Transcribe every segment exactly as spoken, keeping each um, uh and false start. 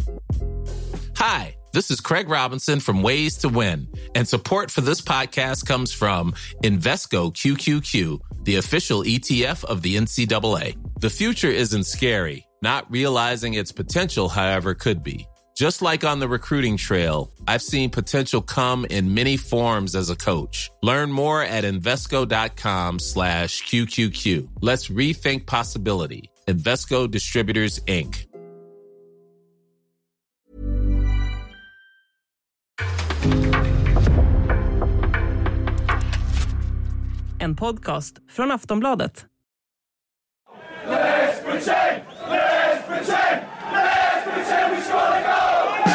Hi, this is Craig Robinson from Ways to Win, and support for this podcast comes from Invesco Q Q Q, the official E T F of the N C double A. The future isn't scary. Not realizing its potential, however, could be. Just like on the recruiting trail, I've seen potential come in many forms as a coach. Learn more at Invesco.com slash QQQ. Let's rethink possibility. Invesco Distributors, Incorporated. En podcast från Aftonbladet. Let's pretend! Let's pretend! Let's pretend we score the goal!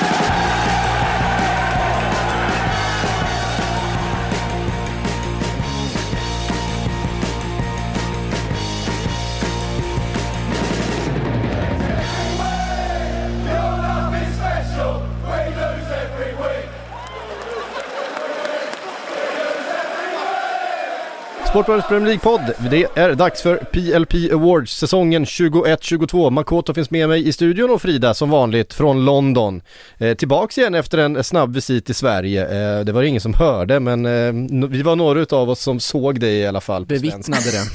You're nothing special. We lose every week. Sportbladets Premier League-podd. Det är dags för P L P Awards säsongen tjugoett tjugotvå. Makoto finns med mig i studion och Frida som vanligt från London. Eh, tillbaks igen efter en snabb visit till Sverige. Eh, det var ingen som hörde, men eh, vi var några av oss som såg det i alla fall. Bevittnade det.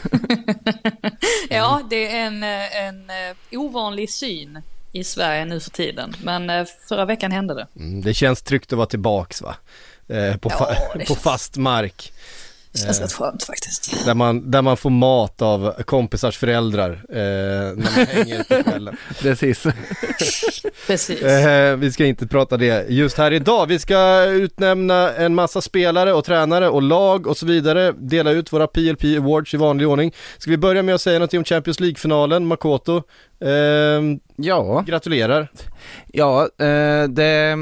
Ja, det är en, en ovanlig syn i Sverige nu för tiden. Men förra veckan hände det. Mm, det känns tryggt att vara tillbaks, va? Eh, på, fa- ja, på fast mark. Det känns rätt skönt faktiskt. Där man, där man får mat av kompisars föräldrar eh, när man hänger på kvällen. Precis. Precis. Eh, vi ska inte prata det just här idag. Vi ska utnämna en massa spelare och tränare och lag och så vidare. Dela ut våra P L P Awards i vanlig ordning. Ska vi börja med att säga något om Champions League-finalen, Makoto? Eh, ja. Gratulerar. Ja, eh, det...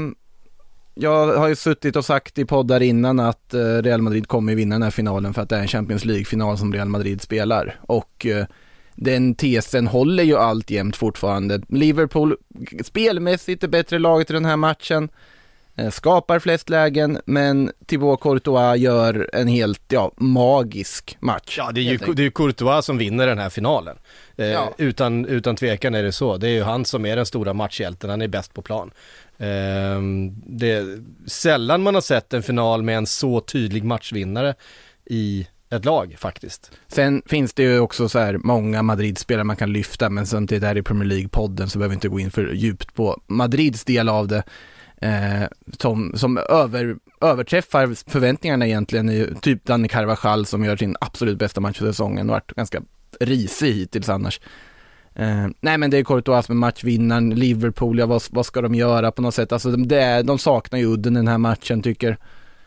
Jag har ju suttit och sagt i poddar innan att Real Madrid kommer vinna den här finalen för att det är en Champions League-final som Real Madrid spelar. Och den tesen håller ju alltjämt fortfarande. Liverpool spelmässigt är bättre laget i den här matchen. Skapar flest lägen, men Thibaut Courtois gör en helt ja, magisk match. Ja, det är ju det är ju Courtois som vinner den här finalen. Eh, ja. utan, utan tvekan är det så. Det är ju han som är den stora matchhjälten. Han är bäst på plan. Eh, det är sällan man har sett en final med en så tydlig matchvinnare i ett lag faktiskt. Sen finns det ju också så här många Madrid-spelare man kan lyfta, men samtidigt är det i Premier League-podden så behöver vi inte gå in för djupt på Madrids del av det. Eh, som, som över, överträffar förväntningarna egentligen är typ Dani Carvajal som gör sin absolut bästa match för säsongen och varit ganska risig hittills annars. Eh, nej men det är Courtois med matchvinnaren. Liverpool, ja, vad, vad ska de göra på något sätt? Alltså det är, de saknar ju udden den här matchen tycker. Ja,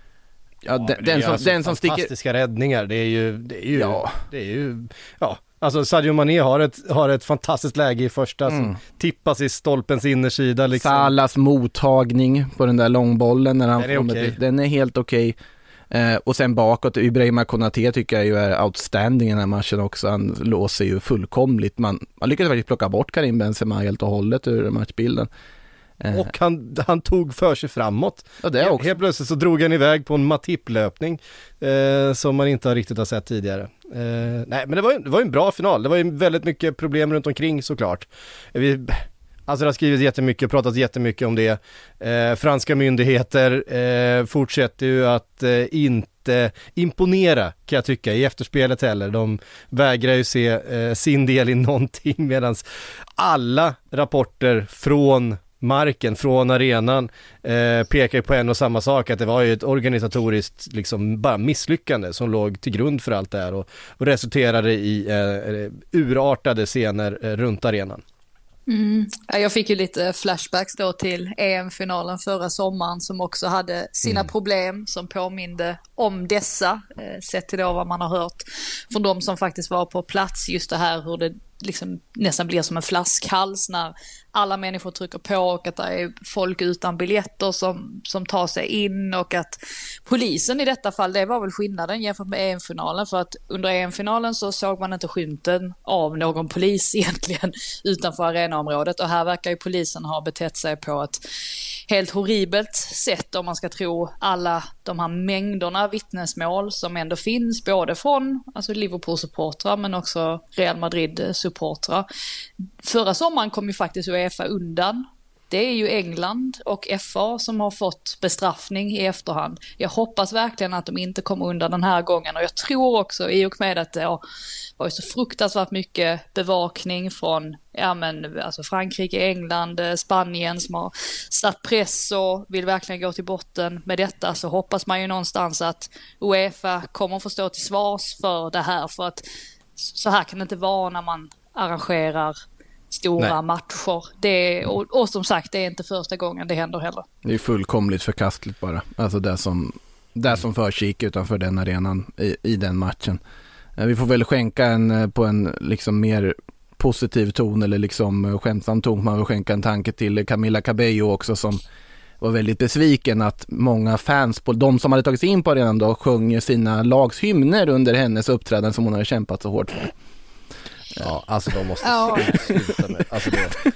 ja den, den som, alltså den som fantastiska sticker... räddningar. Det är ju det är ju ja. det är ju ja. Alltså Sadio Mané har ett, har ett fantastiskt läge i första mm. som tippas i stolpens innersida liksom. Salas mottagning på den där långbollen när han den är, kommer okay. till, den är helt okej. Okay. Eh, och sen bakåt, Ibrahima Konaté tycker jag ju är outstanding i den här matchen också. Han låser ju fullkomligt. Man, man lyckades faktiskt plocka bort Karim Benzema helt och hållet ur matchbilden. Eh. Och han, han tog för sig framåt. Ja, det också. Helt plötsligt så drog han iväg på en Matip-löpning eh, som man inte har riktigt har sett tidigare. Eh, nej, men det var, det var en bra final. Det var ju väldigt mycket problem runt omkring såklart. Vi... Alltså det har skrivits jättemycket, pratats jättemycket om det. Eh, franska myndigheter eh, fortsätter ju att eh, inte imponera kan jag tycka i efterspelet heller. De vägrar ju se eh, sin del i någonting medan alla rapporter från marken, från arenan eh, pekar på en och samma sak, att det var ju ett organisatoriskt liksom bara misslyckande som låg till grund för allt det här och, och resulterade i eh, urartade scener eh, runt arenan. Mm. Jag fick ju lite flashbacks då till E M-finalen förra sommaren som också hade sina mm. problem som påminde om dessa, eh, sett till då vad man har hört från de som faktiskt var på plats, just det här hur det liksom nästan blir som en flaskhals när alla människor trycker på och att det är folk utan biljetter som, som tar sig in och att polisen i detta fall, det var väl skillnaden jämfört med E M-finalen, för att under E M-finalen så såg man inte skymten av någon polis egentligen utanför arenaområdet, och här verkar ju polisen ha betett sig på ett helt horribelt sätt om man ska tro alla de här mängderna vittnesmål som ändå finns både från alltså Liverpool-supportrar men också Real Madrid-supportrar. Förra sommaren kom ju faktiskt UEFA undan det är ju England och F A som har fått bestraffning i efterhand. Jag hoppas verkligen att de inte kommer undan den här gången, och jag tror också i och med att det har varit så fruktansvärt mycket bevakning från ja, men, alltså Frankrike, England, Spanien som har satt press och vill verkligen gå till botten med detta, så hoppas man ju någonstans att UEFA kommer få stå till svars för det här, för att så här kan det inte vara när man arrangerar stora Nej. matcher. Det är, och, och som sagt, det är inte första gången det händer heller. Det är fullkomligt förkastligt bara. Alltså det som, det som förkik utanför den arenan i, i den matchen. Vi får väl skänka en på en liksom mer positiv ton eller liksom skämtsam ton. Man vill skänka en tanke till Camila Cabello också, som var väldigt besviken att många fans, på de som hade tagit sig in på arenan då, sjunger sina lags hymner under hennes uppträdande som hon hade kämpat så hårt för. Ja, alltså de måste ja. sluta med. Alltså det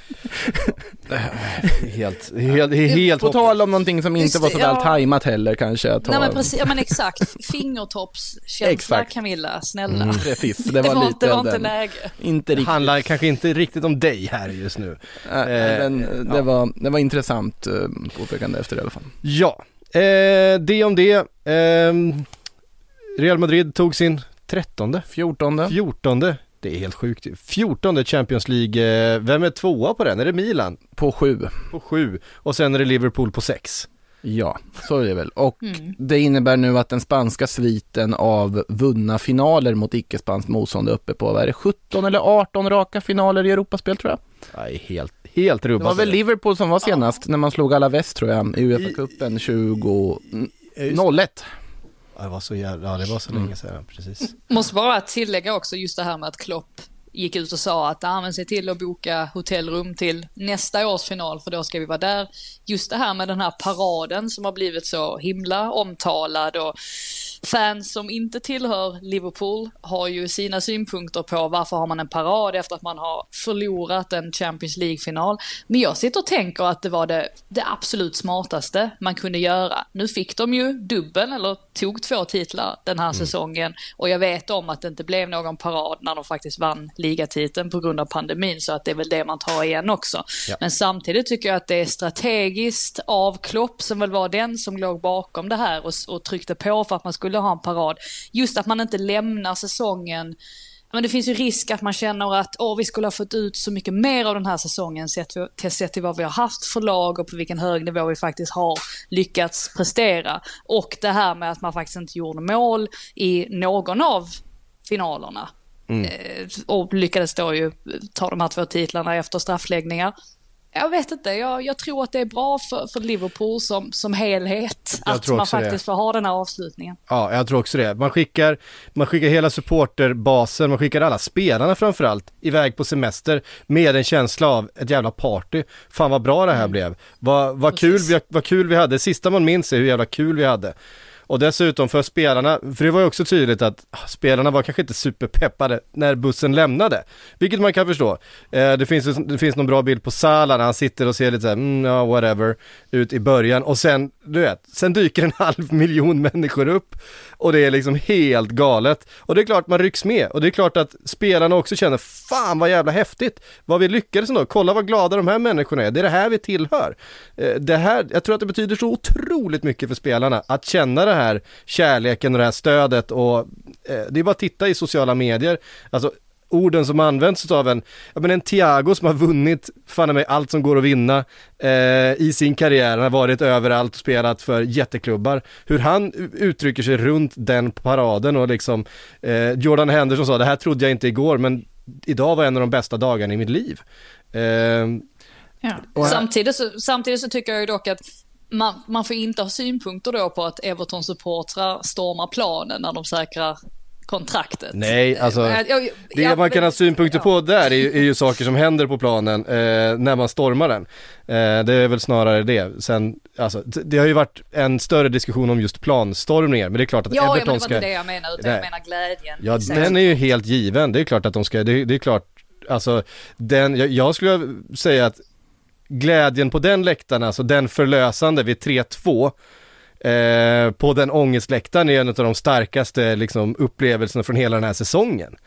helt, helt, helt på tal om någonting som inte var så väl ja. tajmat heller kanske. Att ta... Nej men precis, ja, men exakt. Fingertoppskänsla Camilla, snälla. Mm, precis, det var, det var lite inte, det var inte läge. Inte riktigt. Det handlar kanske inte riktigt om dig här just nu. Äh, eh, men, det, ja. var, det var intressant uh, påpekande efter i alla fall. Ja, eh, det om det. Eh, Real Madrid tog sin trettonde, fjortonde. fjortonde. Det är helt sjukt. fjortonde Champions League. Vem är tvåa på den? Är det Milan? På sju. På sju. Och sen är det Liverpool på sex. Ja, så är det väl. Och mm. det innebär nu att den spanska sviten av vunna finaler mot icke-spanskt motstånd är uppe på, vad är det, sjutton eller arton raka finaler i Europaspel tror jag. Nej, helt, helt rubbat. Det var väl Liverpool som var senast ja. när man slog alla väst tror jag i U E F A-cupen tjugo noll ett. Det var så jävla, ja, det var så länge mm. sedan, precis. Måste bara tillägga också just det här med att Klopp gick ut och sa att ah, men se till att boka hotellrum till nästa års final för då ska vi vara där. Just det här med den här paraden som har blivit så himla omtalad, och fans som inte tillhör Liverpool har ju sina synpunkter på varför har man en parad efter att man har förlorat en Champions League-final. Men jag sitter och tänker att det var det, det absolut smartaste man kunde göra. Nu fick de ju dubbel eller tog två titlar den här mm. säsongen, och jag vet om att det inte blev någon parad när de faktiskt vann ligatiteln på grund av pandemin, så att det är väl det man tar igen också. Ja. Men samtidigt tycker jag att det är strategiskt av Klopp, som väl var den som låg bakom det här och, och tryckte på för att man skulle ha en parad. Just att man inte lämnar säsongen. Men det finns ju risk att man känner att åh, vi skulle ha fått ut så mycket mer av den här säsongen sett till, sett till vad vi har haft för lag och på vilken hög nivå vi faktiskt har lyckats prestera. Och det här med att man faktiskt inte gjorde mål i någon av finalerna. Mm. Och lyckades då ju ta de här två titlarna efter straffläggningar. Jag vet inte, jag, jag tror att det är bra för, för Liverpool som, som helhet jag att man faktiskt det. får ha den här avslutningen. Ja, jag tror också det. Man skickar, man skickar hela supporterbasen, man skickar alla spelarna framförallt iväg på semester med en känsla av ett jävla party. Fan vad bra det här mm. blev. Vad, vad, kul vi, vad kul vi hade. Sista man minns är hur jävla kul vi hade. Och dessutom för spelarna, för det var ju också tydligt att spelarna var kanske inte superpeppade när bussen lämnade. Vilket man kan förstå. Eh, det, finns, det finns någon bra bild på Salah när han sitter och ser lite såhär, mm, ja, whatever, ut i början. Och sen, du vet, sen dyker en halv miljon människor upp. Och det är liksom helt galet. Och det är klart man rycks med. Och det är klart att spelarna också känner, fan vad jävla häftigt. Vad vi lyckades ändå. Kolla vad glada de här människorna är. Det är det här vi tillhör. Eh, det här, jag tror att det betyder så otroligt mycket för spelarna att känna det här här kärleken och det här stödet, och eh, det är bara att titta i sociala medier, alltså orden som används av en, jag menar en Thiago som har vunnit fan med allt som går att vinna eh, i sin karriär, han har varit överallt och spelat för jätteklubbar, hur han uttrycker sig runt den paraden, och liksom eh, Jordan Henderson sa, det här trodde jag inte igår men idag var en av de bästa dagarna i mitt liv. Eh, ja. här... samtidigt, så, samtidigt så tycker jag ju dock att Man, man får inte ha synpunkter då på att Everton-supportrar stormar planen när de säkrar kontraktet. Nej, alltså jag, jag, det jag, man kan ha synpunkter ja. på där är ju, är ju saker som händer på planen eh, när man stormar den. Eh, det är väl snarare det. Sen, alltså, det har ju varit en större diskussion om just planstormningar, men det är klart att ja, Everton ja, ska... Ja, men det var inte det jag menar, utan nej. jag menar glädjen. Ja, den är ju helt given. Det är klart att de ska... Det, det är klart, alltså, den, jag, jag skulle säga att glädjen på den läktaren, alltså den förlösande vid tre två eh, på den ångestläktaren är en av de starkaste liksom, upplevelserna från hela den här säsongen.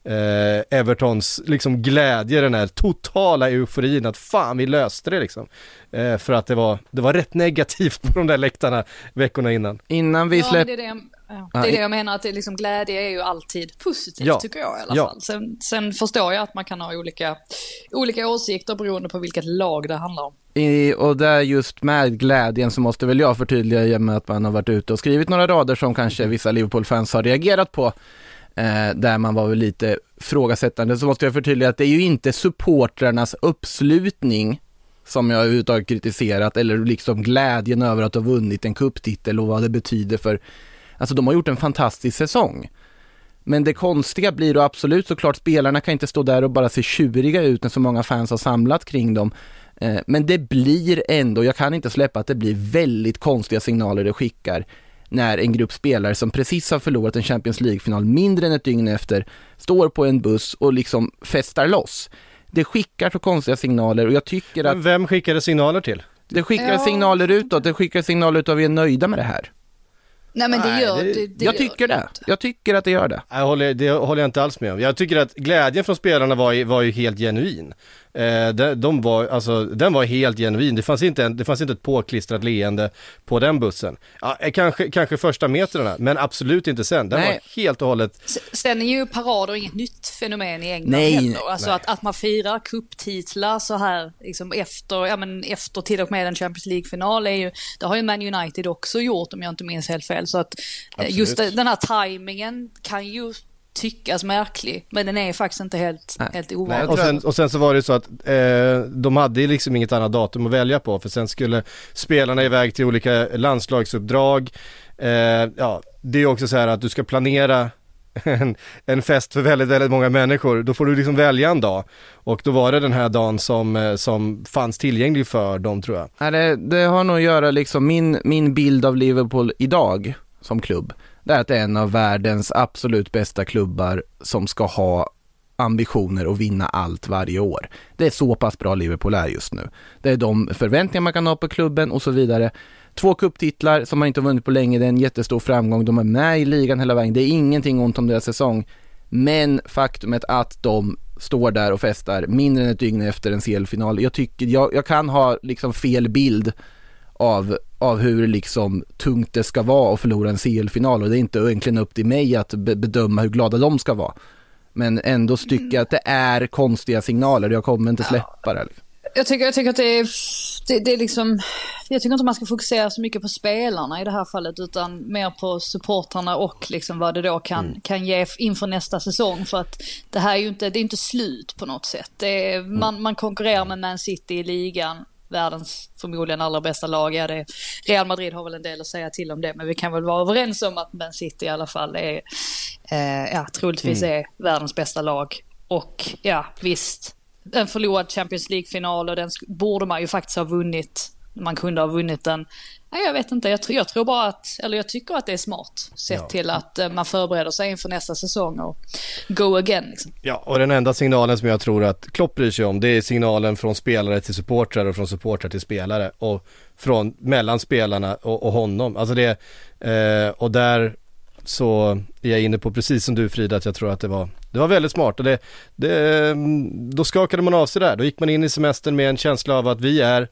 eh, Evertons liksom glädje, den här totala euforin att fan vi löste det liksom. Eh, för att det var, det var rätt negativt på de där läktarna veckorna innan. Innan vi ja, släpp... det är det jag, ja, det är det jag menar, att det liksom, glädje är ju alltid positivt, ja. tycker jag i alla ja. fall. Sen, sen förstår jag att man kan ha olika, olika åsikter beroende på vilket lag det handlar om. I, och där just med glädjen så måste väl jag förtydliga i och med att man har varit ute och skrivit några rader som kanske vissa Liverpool-fans har reagerat på, eh, där man var väl lite frågasättande, så måste jag förtydliga att det är ju inte supportrarnas uppslutning som jag överhuvudtaget kritiserat, eller liksom glädjen över att ha vunnit en cuptitel och vad det betyder för, alltså de har gjort en fantastisk säsong. Men det konstiga blir då absolut såklart, spelarna kan inte stå där och bara se tjuriga ut när så många fans har samlat kring dem. Men det blir ändå, jag kan inte släppa att det blir väldigt konstiga signaler det skickar när en grupp spelare som precis har förlorat en Champions League-final mindre än ett dygn efter står på en buss och liksom festar loss. Det skickar så konstiga signaler och jag tycker att... Men vem skickade signaler till? Det skickar ja. signaler utåt, det skickar signaler ut att vi är nöjda med det här. Nej, men det Nej, gör det- det, det Jag gör tycker det. inte. Jag tycker att det gör det. Jag håller, det håller jag inte alls med om. Jag tycker att glädjen från spelarna var, ju- var ju helt genuin. Eh, de, de var, alltså, den var helt genuin. Det fanns inte, en, det fanns inte ett påklistrat leende på den bussen. Ja, eh, kanske, kanske första metrarna, men absolut inte sen. Den Nej. var helt och hållet... S- Sen är ju parader inget nytt fenomen i England Nej, heller. Alltså nej. att, att man firar cuptitlar så här liksom efter, ja, men efter till och med en Champions League-final är ju, det har ju Man United också gjort om jag inte minns helt fel. Så att eh, Absolut. just det, den här tajmingen kan ju tyckas märklig, men den är faktiskt inte helt, Nej. helt Nej, ovanlig. jag Och tror sen, och sen så var det så att eh, de hade ju liksom inget annat datum att välja på, för sen skulle spelarna iväg till olika landslagsuppdrag. Eh, ja, det är också så här att du ska planera en, en fest för väldigt, väldigt många människor. Då får du liksom välja en dag. Och då var det den här dagen som, eh, som fanns tillgänglig för dem, tror jag. Nej, det, det har nog att göra liksom min, min bild av Liverpool idag som klubb. Det är att det är en av världens absolut bästa klubbar som ska ha ambitioner att vinna allt varje år. Det är så pass bra Liverpool är just nu. Det är de förväntningar man kan ha på klubben och så vidare. Två cuptitlar som man inte har vunnit på länge, det är en jättestor framgång. De är med i ligan hela vägen. Det är ingenting ont om deras säsong. Men faktumet att de står där och festar mindre än ett dygn efter en C L-final. Jag tycker, jag, jag kan ha liksom fel bild av, av hur liksom tungt det ska vara att förlora en C L-final, och det är inte egentligen upp till mig att be- bedöma hur glada de ska vara. Men ändå tycker jag att det är konstiga signaler. Jag kommer inte släppa det. Jag tycker, jag tycker att det är, det, det är liksom, jag tycker inte man ska fokusera så mycket på spelarna i det här fallet, utan mer på supportarna och liksom vad det då kan, mm. kan ge inför nästa säsong. För att det här är ju inte, det är inte slut på något sätt. Det är, mm. man, man konkurrerar med Man City i ligan, världens förmodligen allra bästa lag. Ja, det, Real Madrid har väl en del att säga till om det, men vi kan väl vara överens om att Man City i alla fall är, eh, ja, troligtvis mm. är världens bästa lag. Och ja, visst, en förlorad Champions League-final, och den borde man ju faktiskt ha vunnit. Man kunde ha vunnit den. Nej, jag vet inte, jag tror, jag tror bara att, eller jag tycker att det är smart sett ja. till att uh, man förbereder sig inför nästa säsong och go again liksom. Ja, och den enda signalen som jag tror att Klopp bryr sig om, det är signalen från spelare till supportrar och från supportrar till spelare och från mellan spelarna och, och honom. Alltså det, eh, och där så är jag inne på precis som du, Frida, att jag tror att det var det var väldigt smart, och det, det, då skakade man av sig där. Då gick man in i semestern med en känsla av att vi är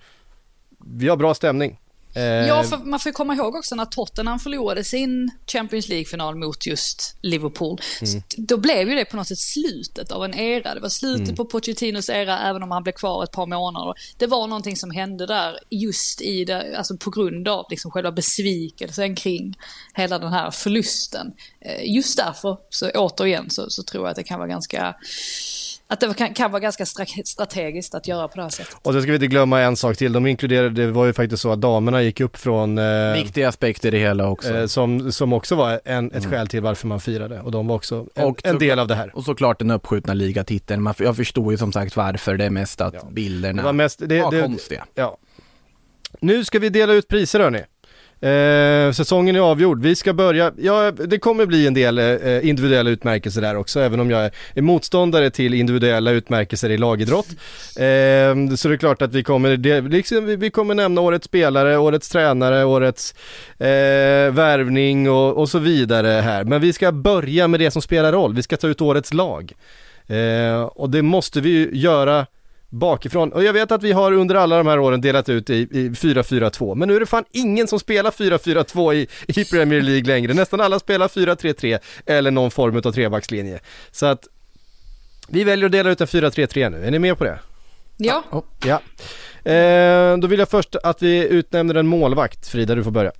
vi har bra stämning. Eh, ja, för man får komma ihåg också när Tottenham förlorade sin Champions League-final mot just Liverpool. Mm. Då blev ju det på något sätt slutet av en era. Det var slutet mm. på Pochettinos era, även om han blev kvar ett par månader. Det var någonting som hände där just i det, alltså på grund av liksom själva besvikelsen kring hela den här förlusten. Eh, just därför, så återigen, så, så tror jag att det kan vara ganska att det kan, kan vara ganska strategiskt att göra på det här sättet. Och så ska vi inte glömma en sak till. De inkluderade, det var ju faktiskt så att damerna gick upp från eh, viktiga aspekter i det hela också. Eh, som, som också var en, ett mm. skäl till varför man firade. Och de var också en, och en del av det här. Och såklart den uppskjutna ligatiteln. Man, jag förstår ju som sagt varför det är mest att ja. bilderna det var mest, det, var det, konstiga. Ja. Nu ska vi dela ut priser, hörni. Eh, säsongen är avgjord. Vi ska börja, ja, det kommer bli en del eh, individuella utmärkelser där också, även om jag är motståndare till individuella utmärkelser i lagidrott. Eh, så det är klart att vi kommer, det, liksom, vi, vi kommer nämna årets spelare, årets tränare, årets eh, värvning och, och så vidare här. Men vi ska börja med det som spelar roll. Vi ska ta ut årets lag. Eh, och det måste vi ju göra bakifrån. Och jag vet att vi har under alla de här åren delat ut i, i fyra fyra två. Men nu är det fan ingen som spelar fyra fyra två i, i Premier League längre. Nästan alla spelar fyra tre tre eller någon form av trebackslinje. Så att vi väljer att dela ut en fyra tre tre nu. Är ni med på det? Ja. Oh, ja. Eh, då vill jag först att vi utnämner en målvakt. Frida, du får börja.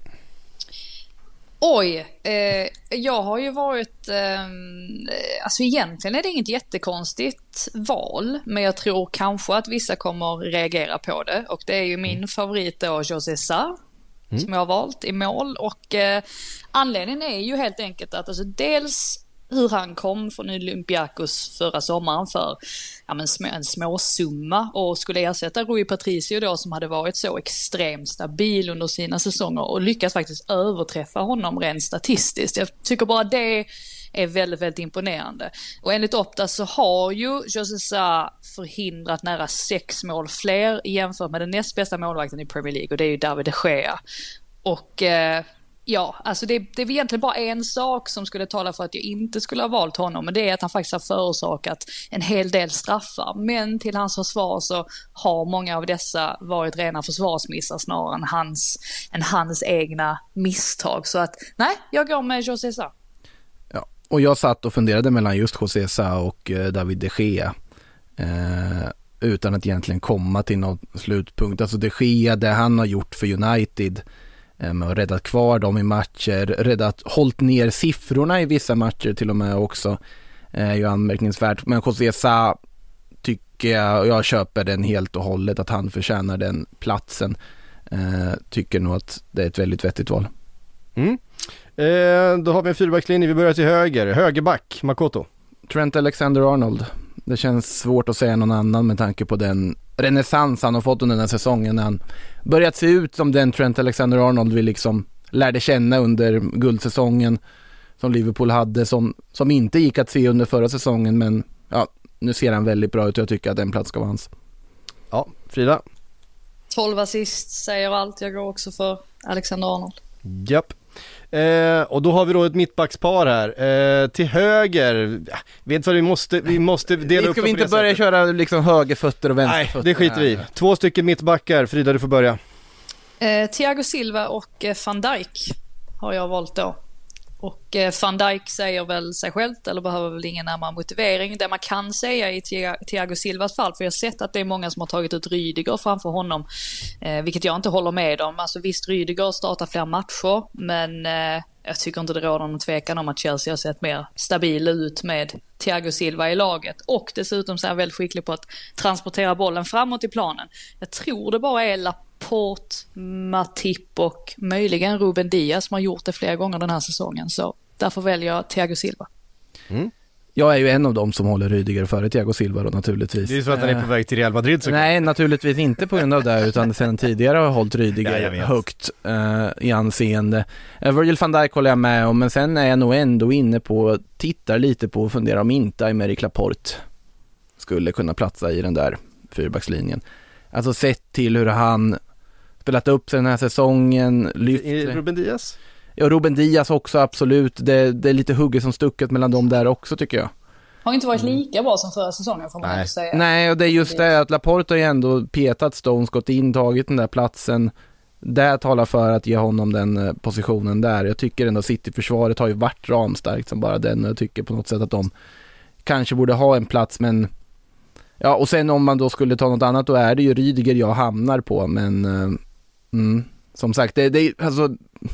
Oj, eh, jag har ju varit, eh, alltså egentligen är det inget jättekonstigt val, men jag tror kanske att vissa kommer reagera på det, och det är ju min favorit då, José Sá, mm. som jag har valt i mål, och eh, anledningen är ju helt enkelt att alltså dels hur han kom från Olympiakos förra sommaren för ja, men små, en småsumma och skulle ersätta Rui Patricio då, som hade varit så extremt stabil under sina säsonger och lyckas faktiskt överträffa honom rent statistiskt. Jag tycker bara det är väldigt, väldigt imponerande. Och enligt Opta så har ju José Sá förhindrat nära sex mål fler jämfört med den näst bästa målvakten i Premier League, och det är ju David de Gea. Och eh, ja, alltså det, det är egentligen bara en sak som skulle tala för att jag inte skulle ha valt honom, men det är att han faktiskt har förorsakat en hel del straffar. Men till hans försvar så har många av dessa varit rena försvarsmissar snarare än hans, än hans egna misstag. Så att nej, jag går med José Sá. Ja, och jag satt och funderade mellan just José Sá och eh, David de Gea. Eh, utan att egentligen komma till någon slutpunkt. Alltså de Gea, det han har gjort för United med att räddat kvar dem i matcher, räddat, hållit ner siffrorna i vissa matcher till och med också, är ju anmärkningsvärt. Men José Sá tycker jag, och jag köper den helt och hållet, att han förtjänar den platsen. Eh, tycker nog att det är ett väldigt vettigt val. Mm. Eh, då har vi en fyrbackslinje, vi börjar till höger. Högerback, Makoto. Trent Alexander-Arnold. Det känns svårt att säga någon annan med tanke på den renässans han har fått under den här säsongen, när han börjat se ut som den Trent Alexander-Arnold vi liksom lärde känna under guldsäsongen som Liverpool hade, som, som inte gick att se under förra säsongen, men ja, nu ser han väldigt bra ut och jag tycker att den plats ska vara hans. Ja, Frida. tolv assist säger allt, jag går också för Alexander-Arnold. Japp. Eh, och då har vi då ett mittbackspar här. Eh, till höger, ja, vet vad vi måste, vi måste dela vi upp. Ska vi inte börja sättet. köra liksom högerfötter och vänsterfötter? Nej, det skiter vi. Två stycken mittbackar. Frida, du får börja. Eh, Thiago Silva och eh, Van Dijk har jag valt då. Och eh, Van Dijk säger väl sig självt, eller behöver väl ingen närmare motivering. Det man kan säga i Thiago Silvas fall, för jag har sett att det är många som har tagit ut Rydiger framför honom, eh, vilket jag inte håller med om. Alltså visst, Rydiger startar fler matcher, men eh, jag tycker inte det råder någon tvekan om att Chelsea har sett mer stabil ut med Thiago Silva i laget. Och dessutom så är han väldigt skicklig på att transportera bollen framåt i planen. Jag tror det bara är Laporte, Matip och möjligen Ruben Dias som har gjort det flera gånger den här säsongen. Så därför väljer jag Thiago Silva. Mm. Jag är ju en av dem som håller Rydiger före Thiago Silva då, naturligtvis. Det är så att han är på väg till Real Madrid så. Nej, naturligtvis inte på grund av det, utan sedan tidigare har jag hållit Rydiger ja, högt uh, i anseende. Uh, Virgil van Dijk håller jag med om, men sen är jag nog ändå inne på, tittar lite på och funderar om inte Aymeric Laporte skulle kunna platsa i den där fyrbackslinjen. Alltså sett till hur han spelat upp sig den här säsongen. Lyft... Ruben Dias? Ja, Ruben Dias också, absolut. Det, det är lite hugget som stucket mellan dem där också, tycker jag. Har inte varit lika bra som förra säsongen, får man Nej. säga. Nej, och det är just det att Laporte har ju ändå petat Stones, gått in, tagit den där platsen. Det talar för att ge honom den positionen där. Jag tycker ändå City-försvaret har ju varit ramstarkt som bara den. Jag tycker på något sätt att de kanske borde ha en plats, men ja, och sen om man då skulle ta något annat, då är det ju Rydiger jag hamnar på, men uh, mm, som sagt, det, det, alltså,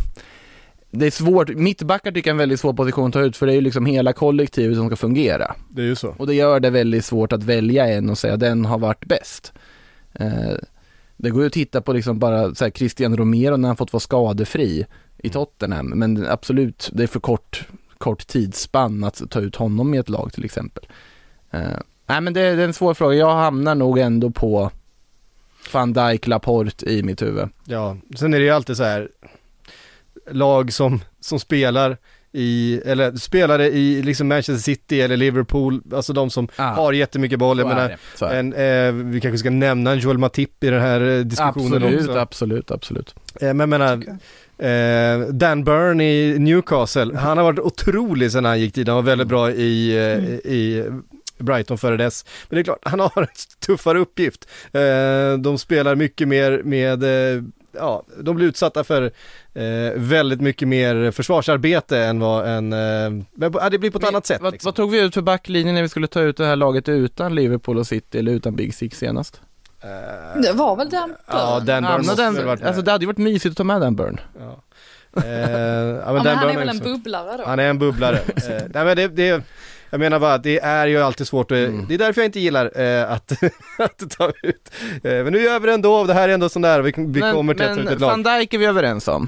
det är svårt. Mittbackar tycker jag är en väldigt svår position att ta ut, för det är ju liksom hela kollektivet som ska fungera. Det är ju så. Och det gör det väldigt svårt att välja en och säga den har varit bäst. Uh, det går ju att titta på liksom bara så här Christian Romero när han fått vara skadefri i Tottenham, men absolut, det är för kort, kort tidsspann att ta ut honom i ett lag till exempel. Uh, Nej, men det är en svår fråga. Jag hamnar nog ändå på Van Dijk, Laporte i mitt huvud. Ja, sen är det ju alltid så här. lag som, som spelar i, eller spelare i liksom Manchester City eller Liverpool, alltså de som ah, har jättemycket boll. Jag menar, en, eh, vi kanske ska nämna en Joel Matip i den här eh, diskussionen absolut, också. Absolut, absolut. Eh, men jag menar, eh, Dan Burn i Newcastle, han har varit otrolig sen han gick dit. Han var väldigt bra i, eh, mm. i Brighton före dess. Men det är klart, han har en tuffare uppgift. Eh, de spelar mycket mer med... Eh, ja, de blir utsatta för eh, väldigt mycket mer försvarsarbete än vad en... Eh, ja, det blir på ett Men, annat sätt. Vad, liksom. vad tog vi ut för backlinjen när vi skulle ta ut det här laget utan Liverpool och City eller utan Big Six senast? Uh, det var väl Dan Burn? Ja, Dan Burn. Ja, den, varit alltså det hade ju varit mysigt att ta med Dan Burn. Ja. Eh, ja, men, ja, men Dan han Burn är väl är en bubblare då? Han är en bubblare. eh, nej, men det... det Jag menar bara att det är ju alltid svårt att, mm. det är därför jag inte gillar eh, att, att ta ut. Eh, men nu gör vi det ändå, det här är ändå sån där, vi, vi men, kommer till att ta ut ett lag. Van Dijk är vi överens om.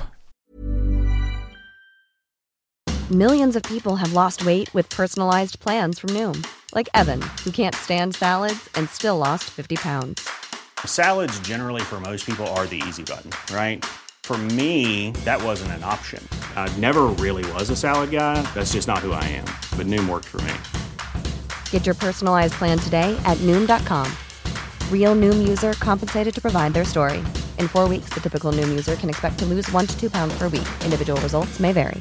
Millions of people have lost weight with personalized plans from Noom. Like Evan, who can't stand salads and still lost fifty pounds. Salads generally for most people are the easy button, right? For me, that wasn't an option. I never really was a salad guy. That's just not who I am. But Noom worked for me. Get your personalized plan today at Noom dot com. Real Noom user compensated to provide their story. In four weeks, the typical Noom user can expect to lose one to two pounds per week. Individual results may vary.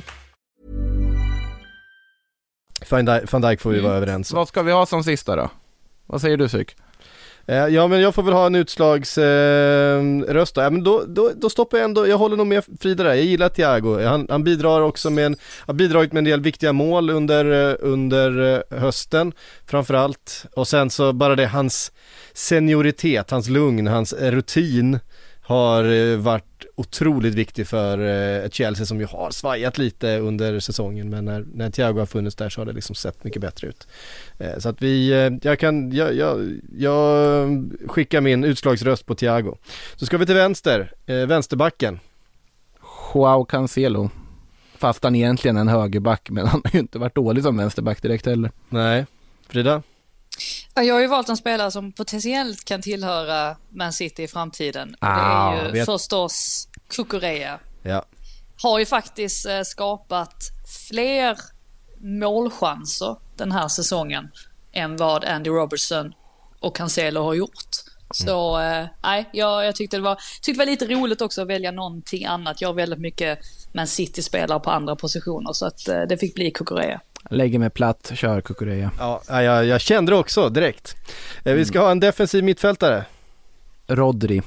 Van Dijk, Van Dijk får vi mm. vara överens om. Vad ska vi ha som sista då? Vad säger du, Syk? Ja, men jag får väl ha en utslagsröst eh, ja, men då, då, då stoppar jag ändå, jag håller nog med Frida där, jag gillar Thiago, han, han bidrar också med en, har bidragit med en del viktiga mål under, under hösten framförallt, och sen så bara det, hans senioritet, hans lugn, hans rutin har varit otroligt viktig för ett Chelsea som ju har svajat lite under säsongen, men när, när Thiago har funnits där så har det liksom sett mycket bättre ut. Så att vi, jag kan, jag, jag, jag skickar min utslagsröst på Thiago. Så ska vi till vänster, vänsterbacken. Joao Cancelo. Fast han egentligen är en högerback, men han har ju inte varit dålig som vänsterback direkt heller. Nej, Frida? Jag har ju valt en spelare som potentiellt kan tillhöra Man City i framtiden. Ah, det är ju vet... förstås Cucurella. Ja. Har ju faktiskt skapat fler målchanser den här säsongen än vad Andy Robertson och Cancelo har gjort. Så mm. nej, jag, jag tyckte det var tyckte det var lite roligt också att välja någonting annat. Jag har väldigt mycket Man City-spelare på andra positioner, så att det fick bli Cucurella. Lägger mig platt, kör Cucurella. Ja, jag, jag kände det också direkt. Mm. Vi ska ha en defensiv mittfältare. Rodri.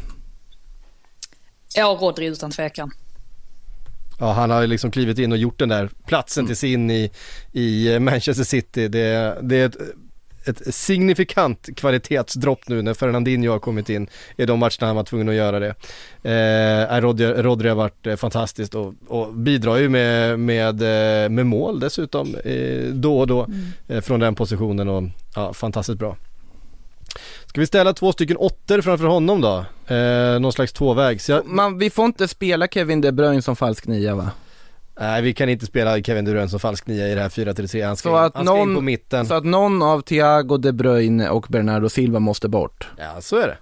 Ja, Rodri utan tvekan. Ja, han har liksom klivit in och gjort den där platsen mm. till sin i, i Manchester City. Det, det är ett, ett signifikant kvalitetsdropp nu när Fernandinho har kommit in i de matcherna han var tvungen att göra det. Eh, Rodri, Rodri har varit eh, fantastiskt och, och bidrar ju med, med, med mål dessutom eh, då och då mm. eh, från den positionen, och ja, fantastiskt bra. Ska vi ställa två stycken åtter framför honom då? Eh, någon slags tvåvägs. Jag... Man, vi får inte spela Kevin De Bruyne som falsk nia, va? Nej, vi kan inte spela Kevin De Bruyne som falsk nia i det här fyra tre tre. Han ska, så in, att han ska någon, in på mitten. Så att någon av Thiago, De Bruyne och Bernardo Silva måste bort. Ja, så är det.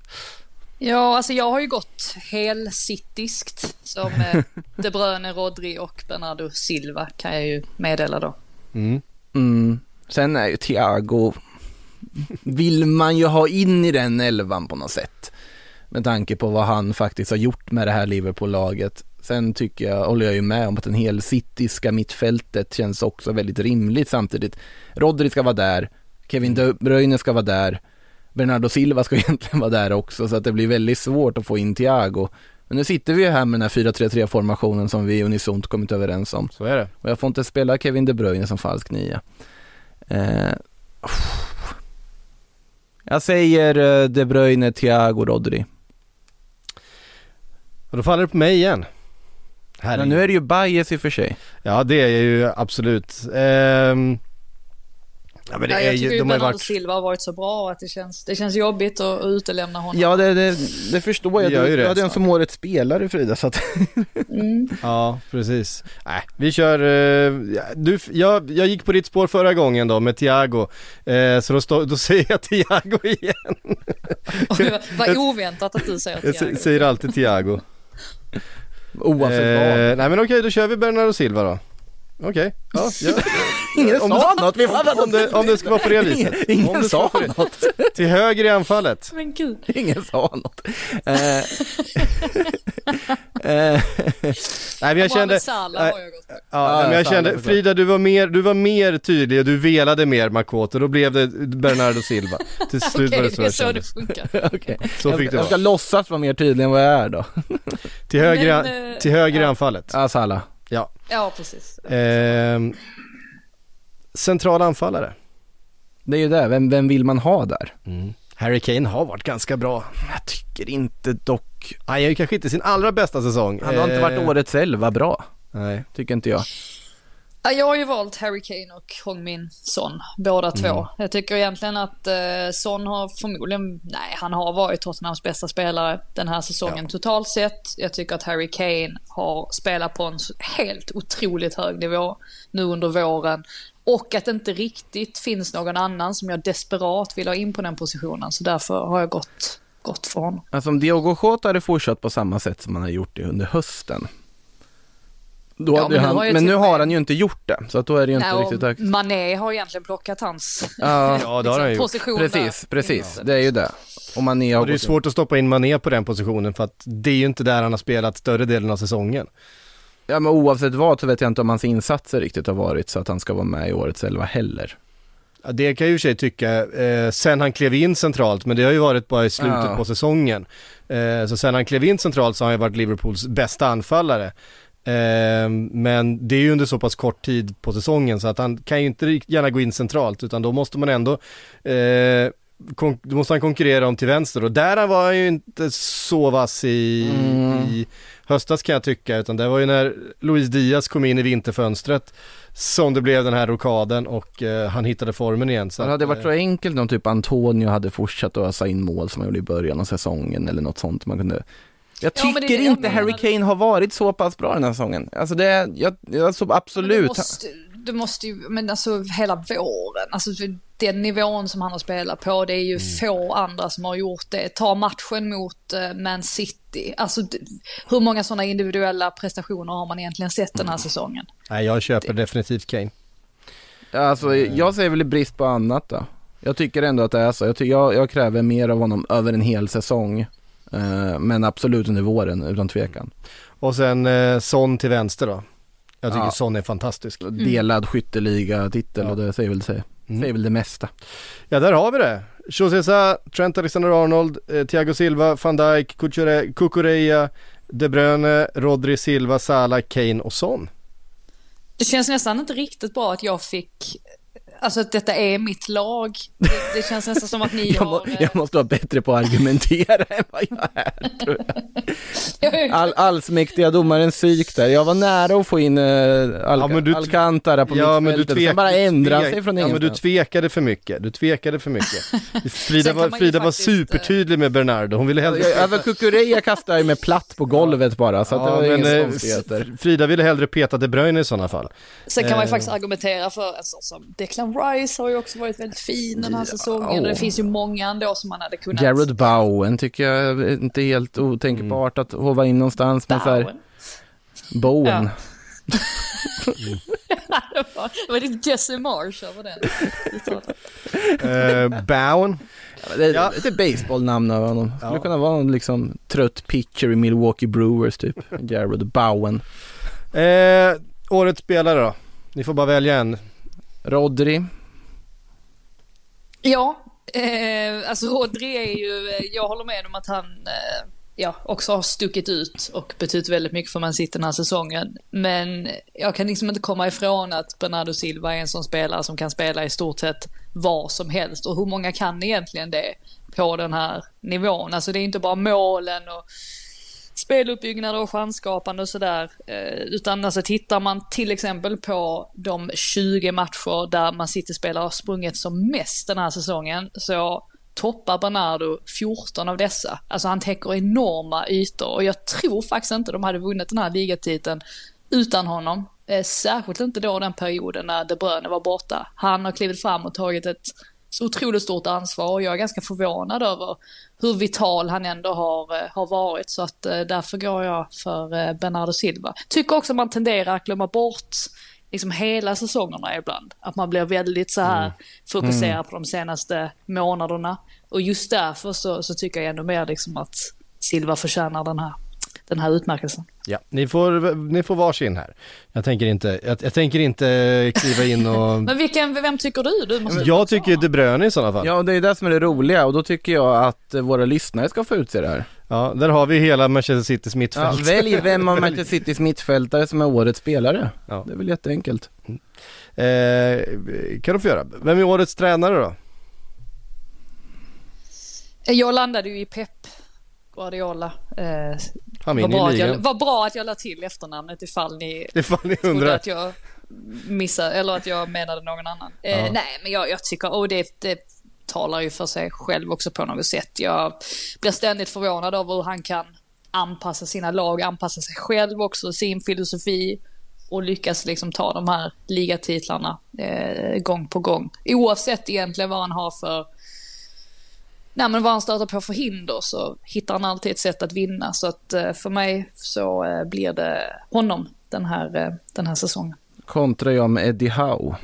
Ja, alltså jag har ju gått helsittiskt som De Bruyne, Rodri och Bernardo Silva, kan jag ju meddela då. Mm. Mm. Sen är ju Thiago, vill man ju ha in i den elvan på något sätt, med tanke på vad han faktiskt har gjort med det här Liverpool-laget. Sen tycker jag, håller jag ju med om att en hel cityska mittfältet känns också väldigt rimligt samtidigt. Rodri ska vara där, Kevin De Bruyne ska vara där, Bernardo Silva ska egentligen vara där också, så att det blir väldigt svårt att få in Thiago. Men nu sitter vi ju här med den här fyra tre tre-formationen som vi unisont kommit överens om. Så är det. Och jag får inte spela Kevin De Bruyne som falsk nia. Eh, jag säger De Bruyne, Thiago, Rodri. Och då faller det på mig igen. Men nu är det ju bias i och för sig. Ja, det är ju absolut. Ehm... Ja, men det ja, är jag tycker ju, ju de Bernardo har varit... Silva har varit så bra att det känns, det känns jobbigt att utelämna honom. Ja, det, det, det förstår jag. Du, du hade en som årets spelare, Frida. Så att... mm. Ja, precis. Nej, vi kör... Uh, du, jag, jag gick på ditt spår förra gången då med Thiago. Uh, så då, stå, då säger jag Thiago igen. Oj, vad oväntat att du säger Thiago. Jag säger alltid Thiago. Oavsett eh, vad. Nej men okej, då kör vi Bernardo Silva då. Okej, okay. ja, ja. Ingen om sa det, något. Vi var om, det, om det ska vara på det viset. Ingen, ingen om det sa det. något. Till höger i anfallet. Men gud. Ingen sa något. eh, eh, nej men jag kände Salah har jag gått. Ja, ja, men jag Salah, kände Frida, du var mer du var mer tydlig och du velade mer Makoto, då blev det Bernardo Silva. Till slut okay, var det så det är så jag det funkar. okay. Så jag, fick det jag ska vara. låtsas vara mer tydlig än vad jag är då. Till höger Men, eh, till höger i ja. anfallet. Ja, Salah. Ja. Ja, precis. Eh, central anfallare. Det är ju det. Vem, vem vill man ha där? Mm. Harry Kane har varit ganska bra. Jag tycker inte dock. Han är ju kanske inte sin allra bästa säsong. Han har inte varit Eh, årets elva bra. Nej. Tycker inte jag. Ja, jag har ju valt Harry Kane och Heung-min Son, båda Mm. två. Jag tycker egentligen att eh, Son har förmodligen, nej han har varit Tottenhams bästa spelare den här säsongen Ja. totalt sett. Jag tycker att Harry Kane har spelat på en helt otroligt hög nivå nu under våren. Och att det inte riktigt finns någon annan som jag desperat vill ha in på den positionen. Så därför har jag gått, gått för honom. Alltså om Diogo Jota hade fortsatt på samma sätt som han har gjort det under hösten. Då Ja, hade men nu han, har ju men till nu och har med- han ju inte gjort det. Så att då är det ju inte Nej, riktigt och högt. Mané har egentligen plockat hans Ja, Ja, det har han ju gjort. position precis, där. precis. Det är ju det. Och Mané har Och det är gått in. svårt att stoppa in Mané på den positionen för att det är ju inte där han har spelat större delen av säsongen. Ja, men oavsett vad så vet jag inte om hans insatser riktigt har varit så att han ska vara med i årets elva heller. Ja, det kan jag ju sig tycka, eh, sen han klev in centralt, men det har ju varit bara i slutet Ja. på säsongen. Eh, så sen han klev in centralt så har han ju varit Liverpools bästa anfallare. Eh, men det är ju under så pass kort tid på säsongen så att han kan ju inte gärna gå in centralt, utan då måste man ändå eh, kon- då måste han konkurrera om till vänster, och där var han ju inte så vass i, Mm. i höstas kan jag tycka, utan det var ju när Luis Diaz kom in i vinterfönstret som det blev den här rokaden och eh, han hittade formen igen. Så Det hade att, varit så enkelt om typ Antonio hade fortsatt att ösa in mål som han gjorde i början av säsongen eller något sånt man kunde. Jag Ja, men tycker det är det jag inte Harry menar. Kane har varit så pass bra den här säsongen. Alltså det är, jag, jag så Men absolut. Du måste, du måste ju, men alltså hela våren, alltså den nivån som han har spelat på, det är ju få andra som har gjort det. Ta matchen mot uh, Man City, alltså d- hur många sådana individuella prestationer har man egentligen sett den här säsongen? nej, jag köper definitivt Kane. Alltså jag säger väl i brist på annat då. Jag tycker ändå att det är så. Jag, ty- jag, jag kräver mer av honom över en hel säsong. Eh, men absolut under våren utan tvekan. Och sen eh, Son till vänster då. Jag tycker Ja. Son är fantastisk. Delad skytteliga-titel Ja. och det säger väl, säger, Mm. säger väl det mesta. Ja, där har vi det. José Sa, Trent Alexander-Arnold, eh, Thiago Silva, Van Dijk, Kucure- Cucurella, De Bruyne, Rodri, Silva, Salah, Kane och Son. Det känns nästan inte riktigt bra att jag fick, alltså att detta är mitt lag. Det, det känns nästan som att ni Jag, må, har... eh, jag måste vara bättre på att argumentera än vad jag är, tror jag. All, allsmäktiga domaren psyk där. Jag var nära att få in uh, Al- Ja, men du- Alcantara på Ja, men du mittfältet. tvek, Sen bara ändra tvek, sig från ja, men du ingenstans. tvekade för mycket. Du tvekade för mycket. Frida Sen kan var, man ju Frida var faktiskt, eh, supertydlig med Bernardo. Hon ville hellre... Jag- Alltså Cucurella kastade ju med platt på golvet bara, så att det Ja, var men, inga eh, konstigheter. Frida ville hellre peta De Bruyne i sådana fall. Sen kan man ju Eh. faktiskt argumentera för en sån som Declan Rice har ju också varit väldigt fin den här säsongen. Och det finns ju många ändå som man hade kunnat... Jared Bowen tycker jag är inte helt otänkbart att hova in någonstans med så här Bowen. Bowen. Ja. det var, det var ditt Jesse Marsh över den. Eh, Bowen. Det är Ja. ett baseballnamn av honom. Skulle Ja. kunna vara en liksom trött pitcher i Milwaukee Brewers typ. Jared Bowen. Eh, årets spelare då? Ni får bara välja en. Rodri. Ja, eh, alltså Rodri är ju, jag håller med om att han eh, ja, också har stuckit ut och betytt väldigt mycket för Man City den här säsongen. Men jag kan liksom inte komma ifrån att Bernardo Silva är en sån spelare som kan spela i stort sett vad som helst. Och hur många kan egentligen det på den här nivån? Alltså det är inte bara målen och speluppbyggnad och chansskapande och sådär. Eh, utan alltså tittar man till exempel på de tjugo matcher där Man City-spelare har sprungit som mest den här säsongen, så toppar Bernardo fjorton av dessa. Alltså han täcker enorma ytor och jag tror faktiskt inte de hade vunnit den här ligatiteln utan honom. Eh, särskilt inte då den perioden när De Bruyne var borta. Han har klivit fram och tagit ett så otroligt stort ansvar och jag är ganska förvånad över hur vital han ändå har, har varit. Så att därför går jag för Bernardo Silva. Tycker också man tenderar att glömma bort liksom hela säsongerna ibland. Att man blir väldigt så här mm. fokuserad mm. på de senaste månaderna. Och just därför så, så tycker jag ännu mer liksom att Silva förtjänar den här, den här utmärkelsen. Ja, ni får, ni får varsin här. Jag tänker inte, jag, jag tänker inte kliva in och... Men vilken, vem tycker du? du måste jag tycker De Bruyne i sådana fall. Ja, det är det som är det roliga och då tycker jag att våra lyssnare ska få utse det här. Ja, där har vi hela Manchester Citys mittfält. Ja, välj vem av Manchester Citys mittfältare som är årets spelare. Ja. Det är väl jätteenkelt. Mm. Eh, kan du få göra. Vem är årets tränare då? Jag landade ju i Pep Guardiola. Eh, Han var, bra i jag, var bra att jag la till efternamnet ifall ni, ifall ni trodde undrar att jag missade eller att jag menade någon annan. Eh, ja. Nej, men jag, jag tycker, och det, det talar ju för sig själv också på något sätt. Jag blir ständigt förvånad över hur han kan anpassa sina lag, anpassa sig själv också, sin filosofi och lyckas liksom ta de här ligatitlarna eh, gång på gång. Oavsett egentligen vad han har för Nej, men vad han stöter på för hinder så hittar han alltid ett sätt att vinna. Så att för mig så blir det honom den här, den här säsongen. Kontra jag med Eddie Howe.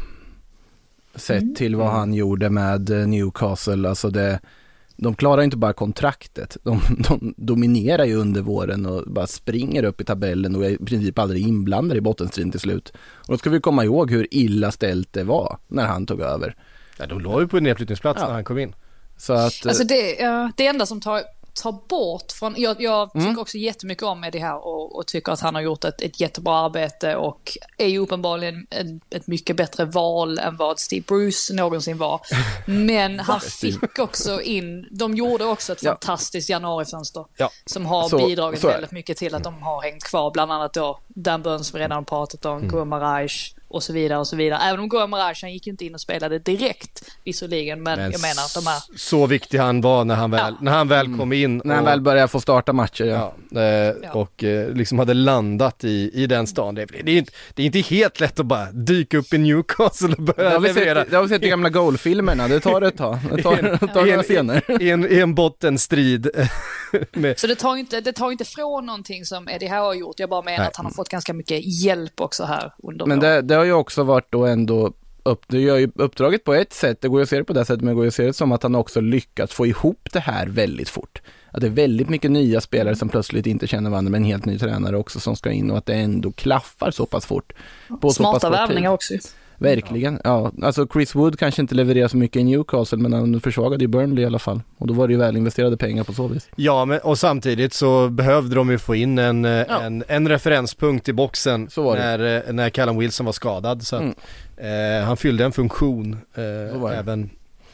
Sett mm. till vad han gjorde med Newcastle. Alltså det, de klarar inte bara kontraktet. De, de dominerar ju under våren och bara springer upp i tabellen och är i princip aldrig inblandade i bottenstriden till slut. Och då ska vi komma ihåg hur illa ställt det var när han tog över. Ja, de låg ju på en nedflyttningsplats ja. när han kom in. Så att, alltså det, ja, det enda som tar, tar bort från... Jag, jag tycker mm. också jättemycket om Eddie här och, och tycker att han har gjort ett, ett jättebra arbete och är ju uppenbarligen en, ett mycket bättre val än vad Steve Bruce någonsin var. Men han fick också in... De gjorde också ett ja. fantastiskt januarifönster ja. som har så, bidragit så väldigt mycket till att de har hängt kvar. Bland annat då Dan Burns som vi redan har pratat om, mm. Gumaraj och så vidare och så vidare. Även om Gumaraj han gick inte in och spelade direkt visserligen, men, men jag menar att de här... Så viktig han var när han väl, ja. när han väl kom in. Och, när han väl började få starta matcher, ja. ja, eh, ja. Och eh, liksom hade landat i, i den stan. Det, det, är inte, det är inte helt lätt att bara dyka upp i Newcastle och börja det leverera. Sett, det har vi sett i gamla goalfilmerna, det tar ett tag. Det tar, det tar I, några scener. I en, i en bottenstrid. med. Så det tar, inte, det tar inte från någonting som Eddie Howe har gjort. Jag bara menar Nej. att han har fått ganska mycket hjälp också här under Men det, det har ju också varit då ändå upp, det gör ju uppdraget på ett sätt, det går ju att se det på det sättet, men det går ju att se det som att han också lyckats få ihop det här väldigt fort. Att det är väldigt mycket nya spelare som plötsligt inte känner varandra, men en helt ny tränare också som ska in och att det ändå klaffar så pass fort. På Smarta värvningar också. Verkligen, ja. Alltså Chris Wood kanske inte levererar så mycket i Newcastle, men han försvagade ju Burnley i alla fall. Och då var det ju väl investerade pengar på så vis. Ja, men, och samtidigt så behövde de ju få in en, ja. en, en referenspunkt i boxen när, när Callum Wilson var skadad. Så att, mm. eh, han fyllde en funktion, eh, även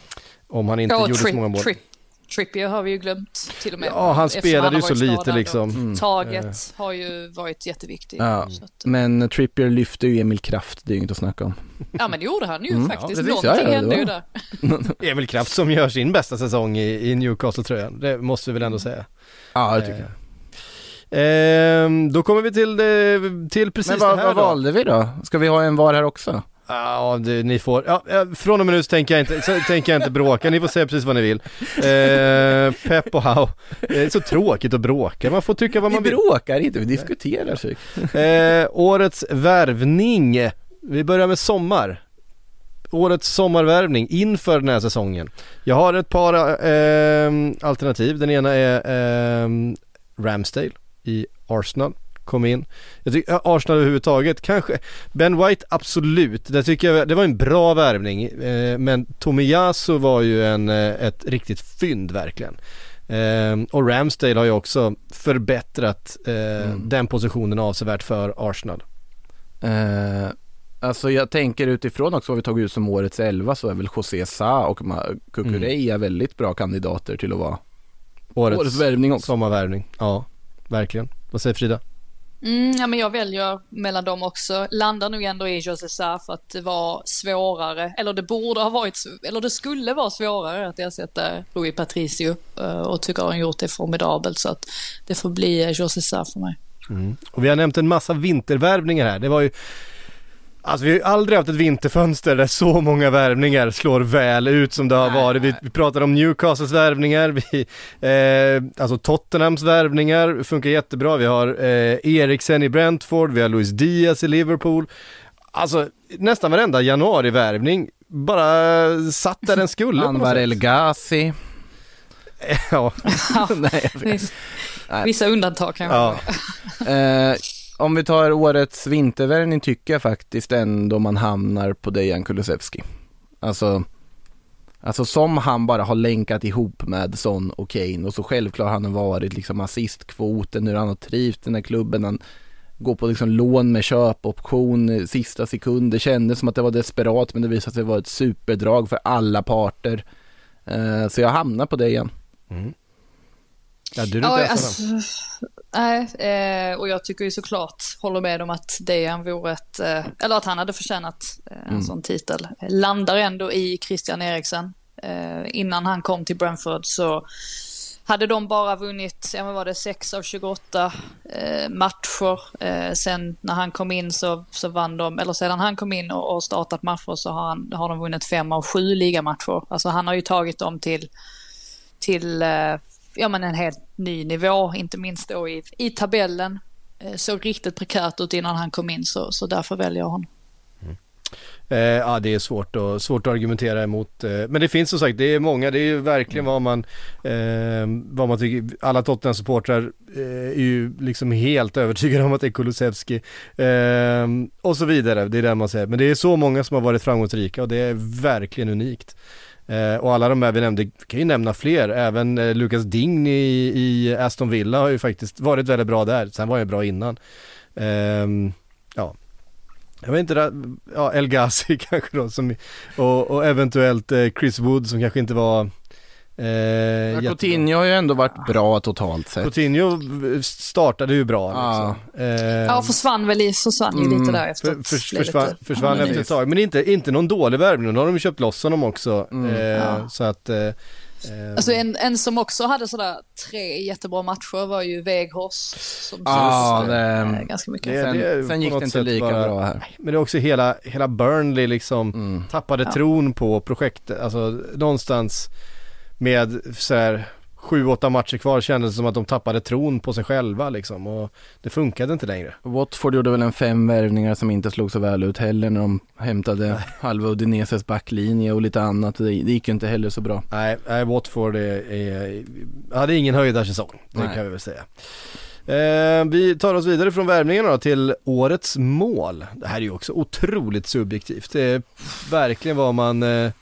om han inte ja, gjorde tri- så många mål. Tri- Trippier har vi ju glömt till och med. Ja, han spelade ju så lite liksom. Mm. Taget har ju varit jätteviktigt. Ja, så att, men Trippier lyfte ju Emil Kraft, det är ju inte att snacka om. Ja, men det gjorde han ju mm. faktiskt. Ja, Någonting hände ju där. Emil Kraft som gör sin bästa säsong i, i Newcastle-tröjan. Det måste vi väl ändå säga. Ja, det tycker jag. Eh, då kommer vi till, det, till precis men vad, det här vad valde vi då? Ska vi ha en var här också? Ja, det, ni får, ja, från och med nu så tänker jag inte, så tänker jag inte bråka, ni får säga precis vad ni vill. Eh, Pep och Howe, det är så tråkigt att bråka, man får tycka vad man vi vill. Vi bråkar inte, vi diskuterar sig. Eh, årets värvning, vi börjar med sommar. Årets sommarvärvning inför den här säsongen. Jag har ett par eh, alternativ, den ena är eh, Ramsdale i Arsenal. Kom in. Jag tycker Arsenal överhuvudtaget kanske Ben White absolut. Det tycker jag det var en bra värvning eh, men Tomiyasu var ju en ett riktigt fynd verkligen. Eh, och Ramsdale har ju också förbättrat eh, mm. den positionen avsevärt för Arsenal. Eh, alltså jag tänker utifrån också vad vi tagit ut som årets elva så är väl José Sa och Kukureya mm. väldigt bra kandidater till att vara årets, årets värvning också. Sommarvärvning. Ja, verkligen. Vad säger Frida? Mm, ja, men jag väljer mellan dem också. Landar nog ändå i José Sa för att det var svårare, eller det borde ha varit, eller det skulle vara svårare att ersätta Rui Patricio och tycker att han gjort det formidabelt, så att det får bli José Sa för mig. Mm. Och vi har nämnt en massa vintervärvningar här. Det var ju Alltså vi har ju aldrig haft ett vinterfönster där så många värvningar slår väl ut som det har nej, varit. Vi, vi pratar om Newcastles värvningar, vi, eh, alltså Tottenhams värvningar funkar jättebra. Vi har eh, Eriksen i Brentford, vi har Luis Diaz i Liverpool. Alltså nästan varenda januari-värvning bara satt där den skulle. Anwar El Ghazi. Ja. Nej, vissa undantag kan ja. eh, Om vi tar årets vintervärvning tycker jag faktiskt ändå man hamnar på Dejan Kulusevski. Alltså, alltså som han bara har länkat ihop med Son och Kane. Och så självklart han har varit liksom assistkvoten, hur han har trivt den här klubben. Han går på liksom lån med köpoption sista sekund. Det kändes som att det var desperat, men det visade sig vara ett superdrag för alla parter. Eh, så jag hamnar på det igen. Mm. Ja, du ja, alltså, nej, eh, och jag tycker ju såklart håller med om att Dejan vore ett, eh, eller att han hade förtjänat eh, en mm. sån titel. Landar ändå i Christian Eriksen. Eh, innan han kom till Brentford så hade de bara vunnit, ja, men var det sex av tjugoåtta eh, matcher. Eh, sen när han kom in så, så vann de, eller sedan han kom in och, och startat matcher så har, han, har de vunnit fem av sju ligamatcher. Alltså han har ju tagit dem till, till eh, ja, men en helt ny nivå, inte minst då i, i tabellen. Eh, såg riktigt prekärt ut innan han kom in, så, så därför väljer jag honom. Mm. Eh, ja, det är svårt, och, svårt att argumentera emot. Eh, men det finns som sagt, det är många, det är ju verkligen vad man, eh, vad man tycker. Alla Tottenham-supportrar eh, är ju liksom helt övertygade om att det är Kulusevski. Eh, och så vidare, det är det man säger. Men det är så många som har varit framgångsrika och det är verkligen unikt. Eh, och alla de här vi nämnde, kan ju nämna fler. Även eh, Lucas Digne i, i Aston Villa har ju faktiskt varit väldigt bra där. Sen var han ju bra innan. Eh, ja. Jag vet inte, där, ja, El Ghazi kanske då, som, och, och eventuellt eh, Chris Wood som kanske inte var eh, ja, Coutinho har ju ändå varit bra totalt sett. Coutinho startade ju bra ah. liksom. eh, Ja, försvann väl i, försvann ju lite där efter för, för, försvann, lite. försvann efter ett tag, men inte, inte någon dålig värvning. Nu har de ju köpt loss honom också. mm. eh, ja. Så att eh, Alltså en, en som också hade sådär tre jättebra matcher var ju Weghorst som ah, syns, det, äh, ganska mycket. Det, sen, det sen gick det inte lika bara bra här. Men det är också hela, hela Burnley liksom mm. tappade ja. tron på projektet. Alltså någonstans med sådär sju, åtta matcher kvar kändes det som att de tappade tron på sig själva liksom, och det funkade inte längre. Watford gjorde väl en fem värvningar som inte slog så väl ut heller när de hämtade nej. halva Udineses backlinje och lite annat. Det, det gick ju inte heller så bra. Nej, nej Watford är, är, hade ingen höjdarsäsong, det nej. kan vi väl säga. Eh, vi tar oss vidare från värvningarna då till årets mål. Det här är ju också otroligt subjektivt. Det är verkligen vad man eh, eh,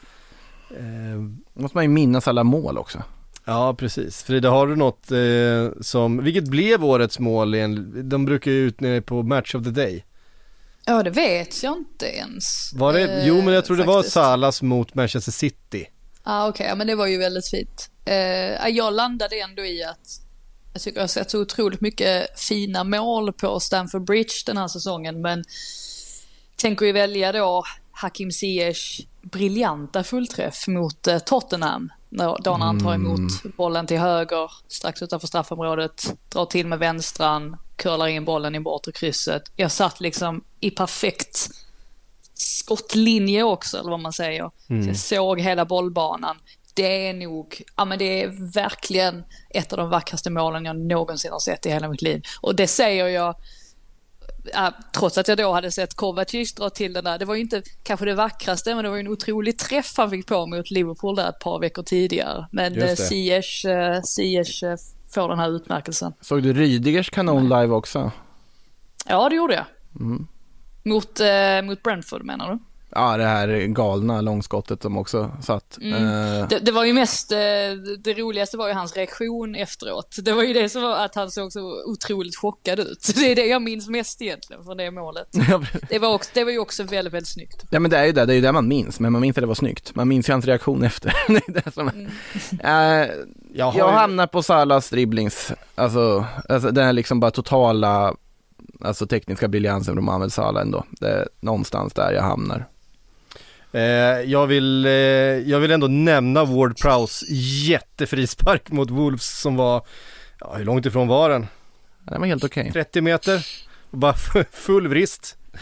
måste man ju minnas alla mål också. Ja, precis. Frida, har du något eh, som, vilket blev årets mål? De brukar ju ut nere på Match of the Day. Ja, det vet jag inte ens. Var det? Eh, jo, men jag tror det faktiskt var Salas mot Manchester City. Ah, okej, okay. Ja, men det var ju väldigt fint. Eh, jag landade ändå i att jag tycker jag har sett så otroligt mycket fina mål på Stamford Bridge den här säsongen, men tänker ju välja då Hakim Ziyech briljanta fullträff mot eh, Tottenham. Då när han tar emot bollen till höger strax utanför straffområdet, drar till med vänstran, curlar in bollen i bortre krysset. Jag satt liksom i perfekt skottlinje också, eller vad man säger. Mm. Så jag såg hela bollbanan. Det är nog, ja men det är verkligen ett av de vackraste målen jag någonsin har sett i hela mitt liv. Och det säger jag Äh, trots att jag då hade sett Kovacic dra till den där. Det var ju inte kanske det vackraste, men det var ju en otrolig träff han fick på mot Liverpool där ett par veckor tidigare. Men eh, Ziyech, eh, Ziyech eh, får den här utmärkelsen. Såg du Rüdigers kanon live också? Ja, det gjorde jag. Mm. Mot, eh, mot Brentford menar du? Ja, det här galna långskottet som också satt. Mm. Uh... Det, det var ju mest, det roligaste var ju hans reaktion efteråt. Det var ju det som var att han såg så otroligt chockad ut. Det är det jag minns mest egentligen från det målet. det, var också, det var ju också väldigt, väldigt snyggt. Ja, men det är ju det, det är ju det man minns. Men man minns att det var snyggt. Man minns ju hans reaktion efter. det är det som är. Mm. Uh, jag, har... jag hamnar på Salas dribblings. Alltså, alltså den här liksom bara totala alltså tekniska briljansen från Mohamed Salah ändå. Det är någonstans där jag hamnar. Eh, jag, vill, eh, jag vill ändå nämna Ward Prowse jättefrispark mot Wolves som var, ja, hur långt ifrån var den? Den var helt okej. Okay. trettio meter och bara full vrist. eh,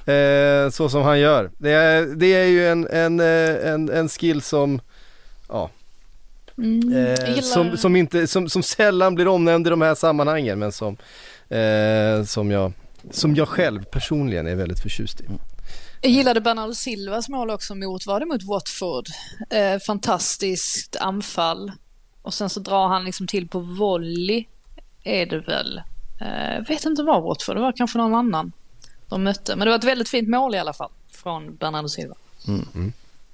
eh, så som han gör. Det är, det är ju en, en, en, en skill som, ja, Mm, eh, som, som, inte, som, som sällan blir omnämnd i de här sammanhangen, men som, eh, som, jag, som jag själv personligen är väldigt förtjust i. Jag gillade Bernardo Silvas mål också mot, var det mot Watford? Eh, fantastiskt anfall. Och sen så drar han liksom till på volley, är det väl. Eh, vet inte vad Watford, det var kanske någon annan de mötte. Men det var ett väldigt fint mål i alla fall från Bernardo Silva. Mm. Mm.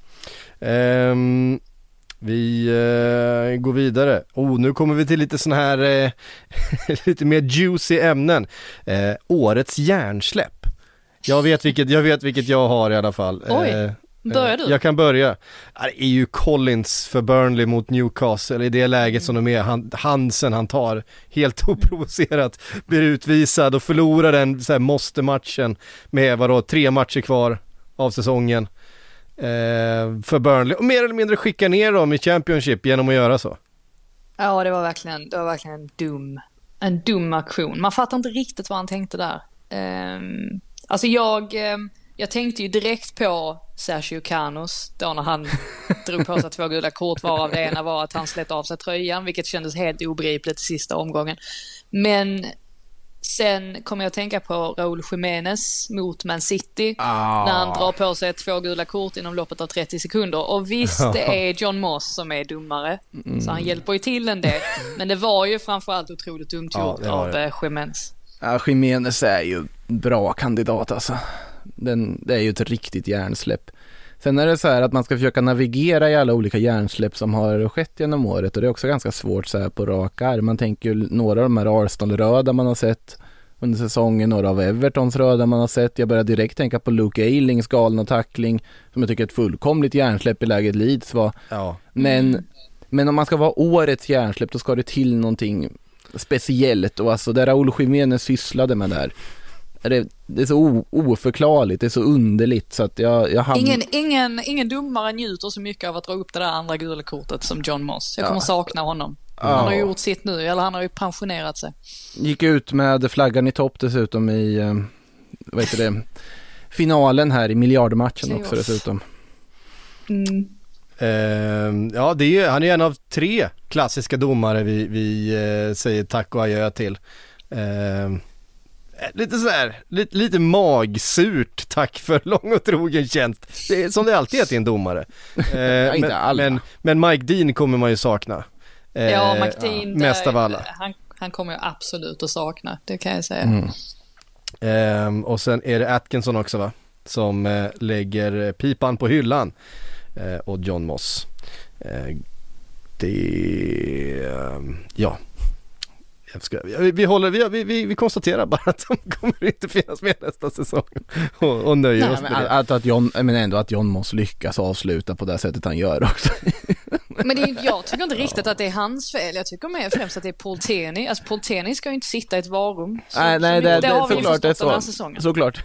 Um, vi uh, går vidare. Oh, nu kommer vi till lite sån här uh, lite mer juicy ämnen. Uh, årets hjärnsläpp. Jag vet vilket jag vet vilket jag har i alla fall. Oj, uh, börjar du? Jag kan börja. Det är ju Collins för Burnley mot Newcastle i det läget som de är. Han, Hansen han tar helt oprovocerat, blir utvisad och förlorar den så här måste-matchen med vadå, tre matcher kvar av säsongen eh, för Burnley. Och mer eller mindre skickar ner dem i Championship genom att göra så. Ja, det var verkligen, det var verkligen en dum, en dum aktion. Man fattar inte riktigt vad han tänkte där. Um, alltså jag... Um, Jag tänkte ju direkt på Sergio Canos då när han drog på sig två gula kort, varav det ena var att han slet av sig tröjan, vilket kändes helt obegripligt i sista omgången. Men sen kom jag att tänka på Raúl Jiménez mot Man City ah. när han drar på sig två gula kort inom loppet av trettio sekunder. Och visst, det är John Moss som är dummare, mm. så han hjälper ju till en del. Men det var ju framförallt otroligt dumt gjort ja, av det. Jiménez. Ja, Jiménez är ju bra kandidat alltså. Den, det är ju ett riktigt hjärnsläpp. Sen är det så här att man ska försöka navigera i alla olika hjärnsläpp som har skett genom året, och det är också ganska svårt så här på rak arm. Man tänker ju några av de här Arsenal-röda man har sett under säsongen, några av Evertons röda man har sett. Jag börjar direkt tänka på Luke Aylings galna tackling som jag tycker är ett fullkomligt hjärnsläpp i läget Leeds var. Ja. Men, mm. men om man ska vara årets hjärnsläpp då ska det till någonting speciellt, och alltså det Raúl Jiménez sysslade med där, Det, det är så o, oförklarligt, det är så underligt så att jag, jag hamn... ingen, ingen, ingen dummare njuter så mycket av att dra upp det där andra gula kortet som John Moss. Jag kommer ja. sakna honom. Ja. Han har gjort sitt nu, eller han har ju pensionerat sig. Gick ut med flaggan i topp dessutom i vad heter det, finalen här i miljardmatchen också off. dessutom. Mm. Uh, ja, det är, han är en av tre klassiska domare vi, vi uh, säger tack och adjö till. Uh, Lite så här, lite, lite magsurt tack för lång och trogen tjänst. Det är som det alltid är till en domare. Eh, men, men, men Mike Dean kommer man ju sakna. Eh, ja, Mike Dean, ja, mest av alla. Han, han kommer ju absolut att sakna, det kan jag säga. Mm. Eh, och sen är det Atkinson också va? Som eh, lägger pipan på hyllan. Eh, och John Moss. Eh, det, eh, ja. Ska, vi, vi, håller, vi, vi, vi konstaterar bara att de kommer inte finnas med nästa säsong och, och nöjer Nej, oss med det. Att, att John, men ändå att John måste lyckas avsluta på det sättet han gör också. Men det är, jag tycker inte riktigt att det är hans fel. Jag tycker mer främst att det är Paul Tierney. Alltså Paul Tierney ska ju inte sitta i ett varum. Så, nej, nej, det, det, det har vi såklart det är så. Såklart.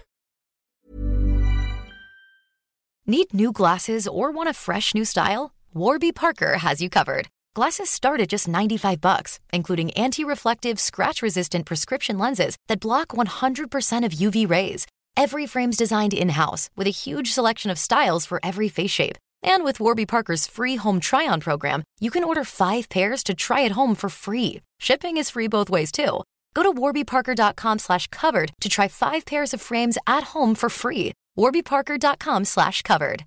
Need new glasses or want a fresh new style? Warby Parker has you covered. Glasses start at just ninety-five bucks, including anti-reflective, scratch-resistant prescription lenses that block one hundred percent of U V rays. Every frame's designed in-house with a huge selection of styles for every face shape. And with Warby Parker's free home try-on program, you can order five pairs to try at home for free. Shipping is free both ways, too. Go to warbyparker.com slash covered to try five pairs of frames at home for free. warbyparker.com slash covered.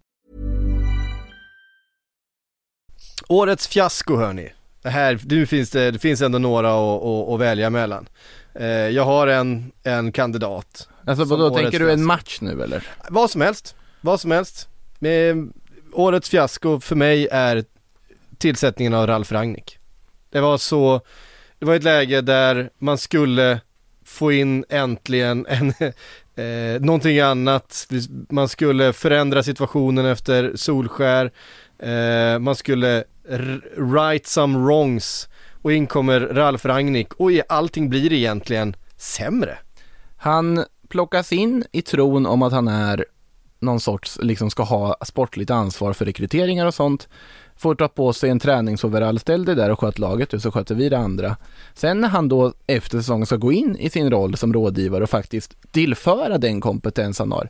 Årets fiasko hörni. Det här, nu finns det, det finns ändå några att, att, att välja mellan. Eh, jag har en, en kandidat. Alltså vad då tänker du en match nu eller? Vad som helst. Vad som helst. Med, årets fiasko för mig är tillsättningen av Ralf Rangnick. Det var så, det var ett läge där man skulle få in äntligen en, eh, någonting annat. Man skulle förändra situationen efter Solskär. Eh, man skulle r- right some wrongs och in kommer Ralf Rangnick och allting blir egentligen sämre. Han plockas in i tron om att han är någon sorts, liksom ska ha sportligt ansvar för rekryteringar och sånt. Får ta på sig en träningsoverall, ställ det där och sköt laget och så sköter vi det andra. Sen när han då efter säsongen ska gå in i sin roll som rådgivare och faktiskt tillföra den kompetens han har,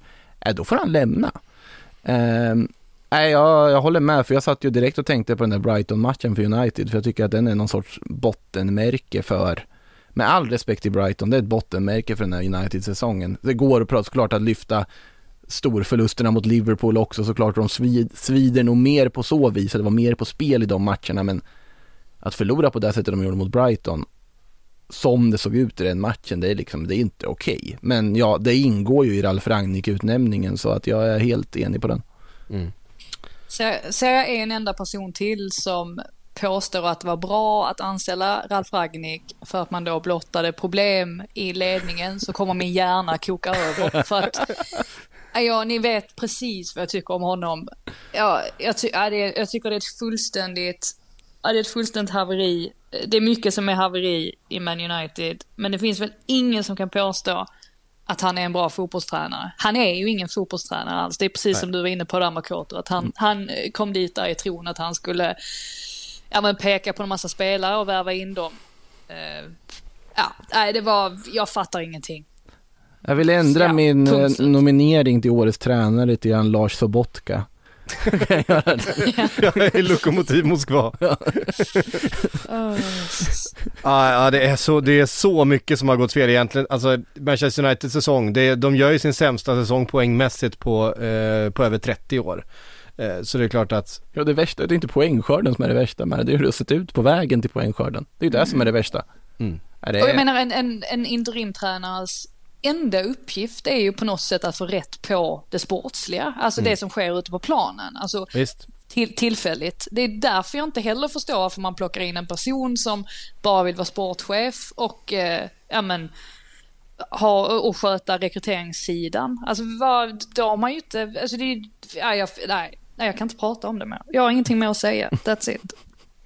äh, då får han lämna. Eh, nej, jag, jag håller med, för jag satt ju direkt och tänkte på den där Brighton-matchen för United, för jag tycker att den är någon sorts bottenmärke för, med all respekt till Brighton, det är ett bottenmärke för den här United-säsongen. Det går att prata såklart att lyfta storförlusterna mot Liverpool också, såklart de svid, svider nog mer på så vis, det var mer på spel i de matcherna, men att förlora på det sättet de gjorde mot Brighton, som det såg ut i den matchen, det är liksom, det är inte okej. Okay. Men ja, det ingår ju i Ralf Rangnick-utnämningen, så att jag är helt enig på den. Mm. Ser jag en enda person till som påstår att det var bra att anställa Ralf Rangnick för att man då blottade problem i ledningen, så kommer min hjärna koka över. För att ja, ni vet precis vad jag tycker om honom. Ja, jag, ty- ja, det, jag tycker det är ett fullständigt ja, det är ett fullständigt haveri. Det är mycket som är haveri i Man United, men det finns väl ingen som kan påstå att han är en bra fotbollstränare. Han är ju ingen fotbollstränare alls. Det är precis Nej. som du var inne på där, Makoto, att han, mm. han kom dit där i tron att han skulle ja, men peka på en massa spelare och värva in dem. Uh, ja, nej, det var, jag fattar ingenting. Jag vill ändra ja, min punkt. nominering till årets tränare till Jan Lars Sobotka. Kan jag göra det? Jag är Lokomotiv Moskva. Ja. oh. ah, ja, det är så det är så mycket som har gått fel egentligen. Alltså Manchester United säsong, det, de gör ju sin sämsta säsong poängmässigt på eh, på över trettio år. Eh, så det är klart att ja, det värsta, det är inte poängskörden som är det värsta, men det är hur det har sett ut på vägen till poängskörden. Det är ju det mm. som är det värsta. Mm. Ja, det är... Och jag menar en en, en interimtränares enda uppgift är ju på något sätt att få rätt på det sportsliga, alltså mm. det som sker ute på planen, alltså till, tillfälligt. Det är därför jag inte heller förstår varför man plockar in en person som bara vill vara sportchef och eh, ja men ha och sköta rekryteringssidan. Alltså vad, då har man ju inte, alltså det är, ja, jag, nej, nej, jag kan inte prata om det mer. Jag har ingenting mer att säga. That's it.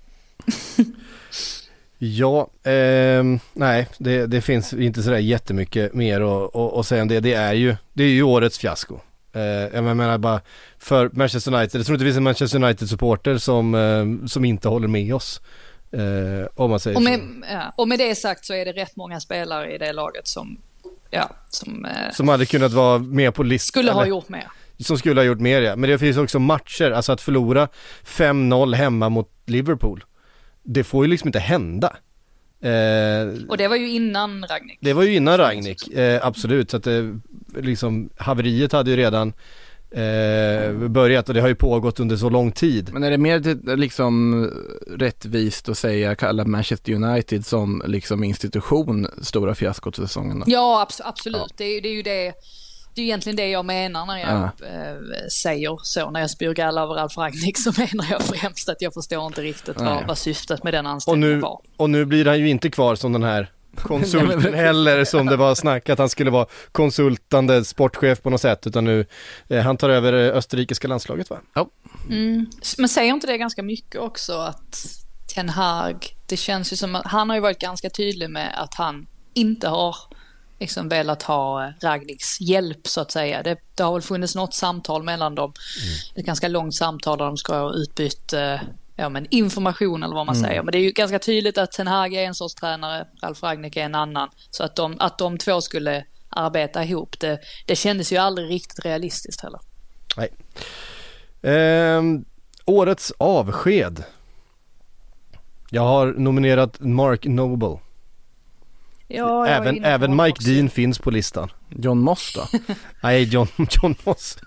Ja, eh, nej, det, det finns inte sådär jättemycket mer att, att, att säga om det. Det är ju, det är ju årets fiasko. Eh, jag menar bara för Manchester United. Jag tror inte det finns en Manchester United-supporter som, eh, som inte håller med oss. Eh, om man säger och, med, så. Ja, och med det sagt så är det rätt många spelare i det laget som, ja, som, eh, som hade kunnat vara med på listan. Skulle ha gjort mer. Som skulle ha gjort mer, ja. Men det finns också matcher, alltså att förlora fem noll hemma mot Liverpool. Det får ju liksom inte hända. Eh, och det var ju innan Rangnick. Det var ju innan Rangnick, eh, absolut. Så att det, liksom, haveriet hade ju redan eh, börjat och det har ju pågått under så lång tid. Men är det mer liksom rättvist att säga, kalla Manchester United som liksom institution stora fiaskot till säsongen då? Ja, abs- absolut. Ja. Det, är, det är ju det. Det är egentligen det jag menar när jag ja. äh, säger så, när jag spyr galla över Ralf Rangnick, så menar jag främst att jag förstår inte riktigt vad, vad syftet med den anställningen var. Och nu blir han ju inte kvar som den här konsulten heller, som det var snack att han skulle vara konsultande sportchef på något sätt, utan nu eh, han tar över österrikiska landslaget, va? Ja. Mm. Men säger inte det ganska mycket också att Ten Hag, det känns ju som att han har ju varit ganska tydlig med att han inte har liksom velat ha Ragnicks hjälp så att säga. Det, det har väl funnits något samtal mellan dem. Mm. Ett ganska långt samtal där de ska ha utbytt ja, men information eller vad man mm. säger. Men det är ju ganska tydligt att Ten Hag är en sorts tränare, Ralf Rangnick är en annan. Så att de, att de två skulle arbeta ihop, det, det kändes ju aldrig riktigt realistiskt heller. Nej. Ehm, årets avsked. Jag har nominerat Mark Noble. Ja, även även Mike också. Dean finns på listan. John Moss då? Nej, John, John Moss.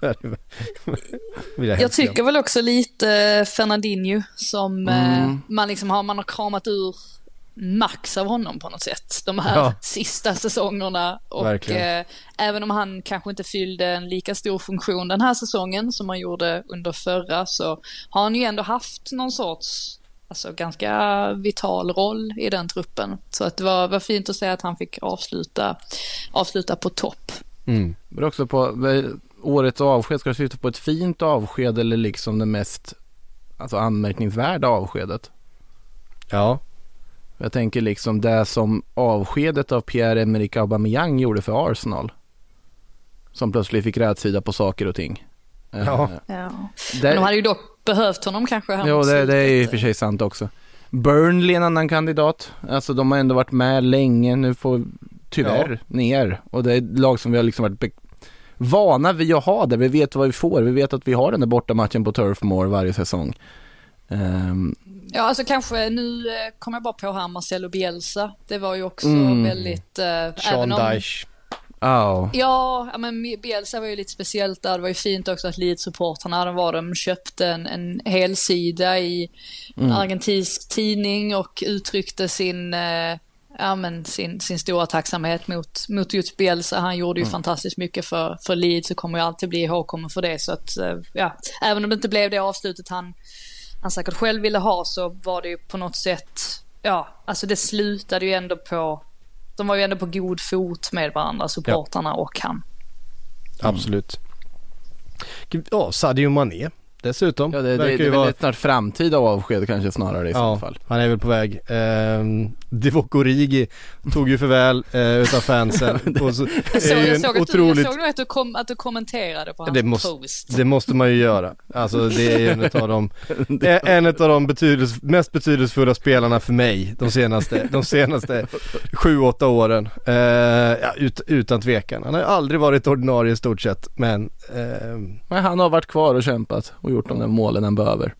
jag, jag tycker väl också lite Fernandinho som mm. eh, man liksom har, man har kramat ur max av honom på något sätt. De här ja. sista säsongerna. Och eh, även om han kanske inte fyllde en lika stor funktion den här säsongen som han gjorde under förra, så har han ju ändå haft någon sorts alltså ganska vital roll i den truppen. Så att det var, var fint att säga att han fick avsluta, avsluta på topp. Mm. Men också på årets avsked, ska du syfta på ett fint avsked eller liksom det mest alltså anmärkningsvärda avskedet? Ja. Jag tänker liksom det som avskedet av Pierre-Emerick Aubameyang gjorde för Arsenal. Som plötsligt fick rätsida på saker och ting. Ja. ja. Men de hade ju dock behövt honom kanske. Ja, det, det är ju för sig sant också. Burnley en annan kandidat. Alltså de har ändå varit med länge. Nu får tyvärr ja. ner. Och det är ett lag som vi har liksom varit be- vana vid att ha det. Vi vet vad vi får. Vi vet att vi har den där borta matchen på Turf Moor varje säsong. Um, Ja, alltså kanske, nu eh, kommer jag bara på här Marcelo Bielsa. Det var ju också mm. väldigt... Eh, Sean om, Dyche. Oh. Ja, men Bielsa var ju lite speciellt där. Det var ju fint också att Leeds-supporterna, de var de köpte en, en helsida i en mm. argentinsk tidning och uttryckte sin... Eh, Ja, men sin, sin stora tacksamhet mot, mot just Bielsa. Han gjorde ju mm. fantastiskt mycket för, för Leeds, så kommer ju alltid bli ihågkommen för det. Så att, ja, även om det inte blev det avslutet han, han säkert själv ville ha, så var det ju på något sätt, ja, alltså det slutade ju ändå på, de var ju ändå på god fot med varandra, supportarna ja. och han. Mm. Absolut. Ja, Sadio Mané dessutom. Ja, det, det, det är väl ett snart framtida avsked kanske snarare i ja, så fall. Han är väl på väg. Ehm, Divock Origi tog ju förväl eh, utav fansen. Och så, jag såg, jag såg, otroligt... du, jag såg att, du kom, att du kommenterade på hans det måste, post. Det måste man ju göra. Alltså det är ju en av de, en av de betydelse, mest betydelsefulla spelarna för mig de senaste, de senaste sju, åtta åren. Ehm, ja, ut, utan tvekan. Han har aldrig varit ordinarie i stort sett, men... Ehm... men han har varit kvar och kämpat och gjort de där målen han behöver.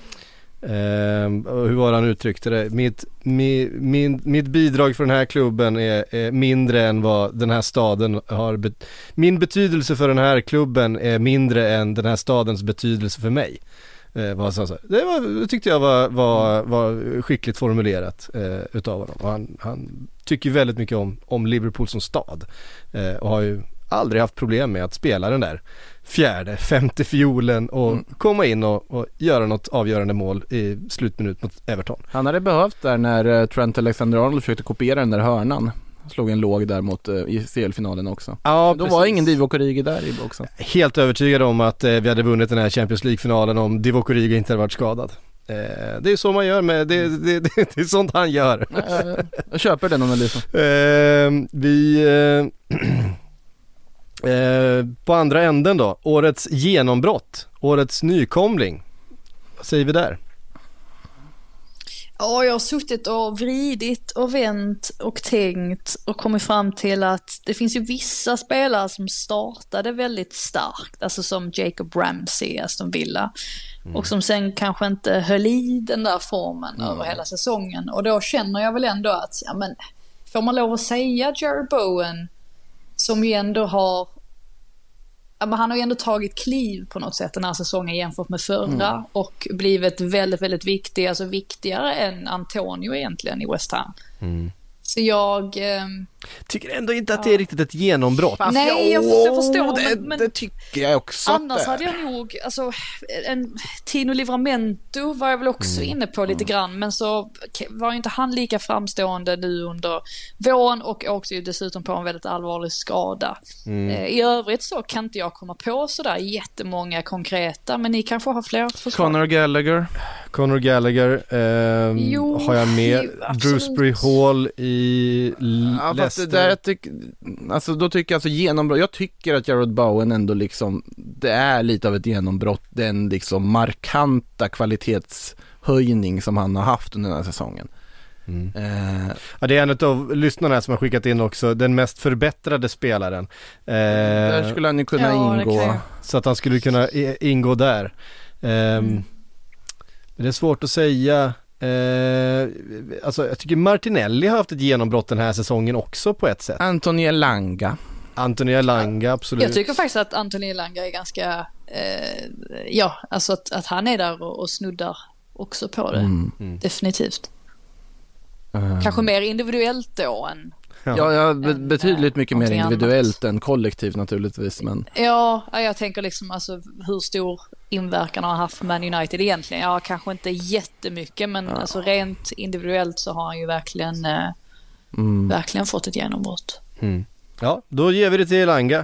Uh, hur var han uttryckte det? Mitt, mi, min, mitt bidrag för den här klubben är, är mindre än vad den här staden har. Be- min betydelse för den här klubben är mindre än den här stadens betydelse för mig. Uh, vad han sa. Det, var, det tyckte jag var, var, var skickligt formulerat uh, utav honom. Och han, han tycker väldigt mycket om, om Liverpool som stad uh, och har ju aldrig haft problem med att spela den där fjärde, femte fiolen och mm. komma in och, och göra något avgörande mål i slutminut mot Everton. Han hade behövt där när Trent Alexander-Arnold försökte kopiera den där hörnan. Slog en låg där mot uh, i C L-finalen också. Ja, då var ingen Divock Origi där i också. Helt övertygad om att eh, vi hade vunnit den här Champions League-finalen om Divock Origi inte hade varit skadad. Eh, det är så man gör med, det, det, det, det är sånt han gör. Jag, jag köper den analysen. eh, vi... Eh, Eh, på andra änden då, årets genombrott, årets nykomling. Vad säger vi där? Ja, jag har suttit och vridit och vänt och tänkt och kommit fram till att det finns ju vissa spelare som startade väldigt starkt, alltså som Jacob Ramsey, Aston Villa, mm. och som sen kanske inte höll i den där formen mm. över hela säsongen. Och då känner jag väl ändå att, ja men, får man lov att säga Jarrod Bowen, som ju ändå har, ja, men han har ju ändå tagit kliv på något sätt den här säsongen jämfört med förra mm. och blivit väldigt, väldigt viktig, alltså viktigare än Antonio egentligen i West Ham. Mm. Så jag... Eh, tycker ändå inte att det är riktigt ett genombrott. Nej, jag, jag förstår. Det, men, men det tycker jag också. Annars hade jag nog, alltså, en Tino Livramento var jag väl också mm. inne på lite grann, men så var inte han lika framstående nu under våren och åkte ju dessutom på en väldigt allvarlig skada. Mm. Eh, I övrigt så kan inte jag komma på sådär jättemånga konkreta, men ni kanske har fler förslag. Conor Gallagher. Conor Gallagher eh, jo, har jag med. Drewsbury Hall i ja, Leicester. Det där, tyck, alltså, då tycker jag alltså genombrott. Jag tycker att Jarrod Bowen ändå liksom, det är lite av ett genombrott. Den liksom markanta kvalitetshöjning som han har haft under den här säsongen. Mm. Eh. Ja, det är en av lyssnarna som har skickat in också den mest förbättrade spelaren. Eh, där skulle han ju kunna ja, ingå. Så att han skulle kunna ingå där. Eh, mm. Det är svårt att säga. Eh, alltså jag tycker Martinelli har haft ett genombrott den här säsongen också på ett sätt. Anthony Elanga. Anthony Elanga, absolut. Jag tycker faktiskt att Anthony Elanga är ganska eh, ja, alltså att, att han är där och, och snuddar också på det. Mm. Mm. Definitivt. Mm. Kanske mer individuellt då än Ja, ja betydligt mycket mer individuellt annat. Än kollektivt naturligtvis. Men... Ja, jag tänker liksom alltså, hur stor inverkan har han haft Man United egentligen? Ja, kanske inte jättemycket, men ja. Alltså, rent individuellt så har han ju verkligen, eh, mm. verkligen fått ett genombrott. Mm. Ja, då ger vi det till Elanga.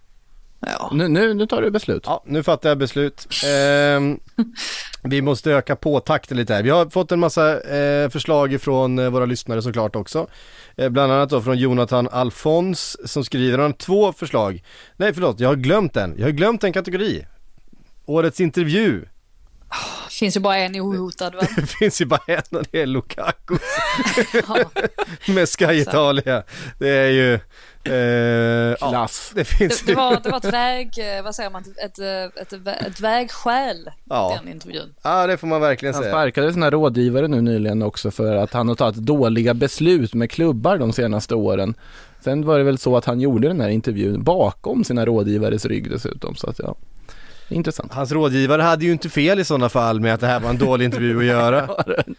Ja. Nu, nu, nu tar du beslut. Ja, nu fattar jag beslut. Eh, vi måste öka på takten lite här. Vi har fått en massa eh, förslag från eh, våra lyssnare såklart också. Eh, bland annat då från Jonathan Alfons som skriver, han har två förslag. Nej, förlåt, jag har glömt en. Jag har glömt en kategori. Årets intervju. finns ju bara en ohotad, va? Det finns ju bara en och det är Lukaku. Ja. Med Sky Italia. Det är ju eh, klass. Ja, det, finns det, det, var, det var ett väg, vad säger man, ett, ett, ett, ett vägskäl, ja. Den intervjun. Ja, det får man verkligen han säga. Han sparkade sina rådgivare nu nyligen också för att han har tagit dåliga beslut med klubbar de senaste åren. Sen var det väl så att han gjorde den här intervjun bakom sina rådgivares rygg dessutom, så att ja. Intressant. Hans rådgivare hade ju inte fel i sådana fall med att det här var en dålig intervju att göra.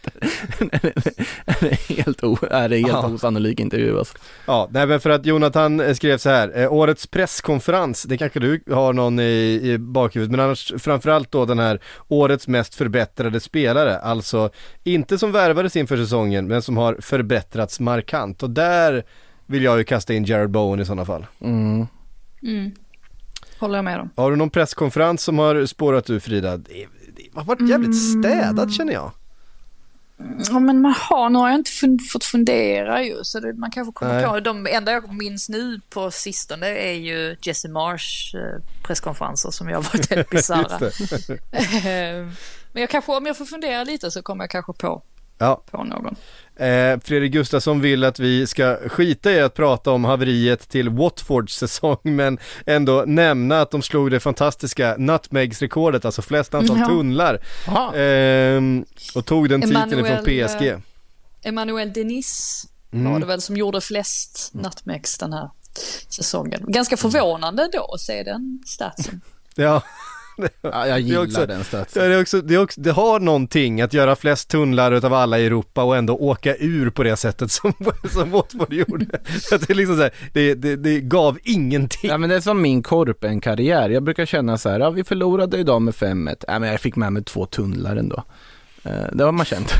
Det är helt, o- är det helt ja. osannolik intervju alltså. Ja, nej, men för att Jonathan skrev så här, eh, årets presskonferens, det kanske du har någon i, i bakhuvudet, men annars framförallt då den här årets mest förbättrade spelare, alltså inte som värvades inför säsongen men som har förbättrats markant, och där vill jag ju kasta in Jared Bowen i sådana fall. Mm. Mm. Håller jag med om. Har du någon presskonferens som har spårat ur, Frida? Det, det har varit jävligt städat, känner jag. Ja, men man har, nu har jag inte fun- fått fundera ju, så det, man kanske kommer på. De enda jag minns nu på sistone är ju Jesse Marsh eh, presskonferenser som jag har varit helt bizarra. Men jag kanske, om jag får fundera lite så kommer jag kanske på, ja. på någon. Eh, Fredrik Gustafsson vill att vi ska skita i att prata om haveriet till Watfords säsong, men ändå nämna att de slog det fantastiska nutmegs-rekordet, alltså flest antal ja. tunnlar, eh, och tog den titeln Emmanuel, från P S G. Emmanuel Denis mm. var det väl som gjorde flest nutmegs den här säsongen. Ganska förvånande då att se den statsen. Ja. Ja, jag gillar det också, den statsen. Det, är också, det, är också, det har någonting att göra flest tunnlar utav alla i Europa och ändå åka ur på det sättet som, som Watford gjorde. Det, är liksom så här, det, det, det gav ingenting. Ja, men det är som min Korpen-karriär. Jag brukar känna så här, ja, vi förlorade idag med fem ett. Ja, men jag fick med mig två tunnlar ändå. Det har man känt.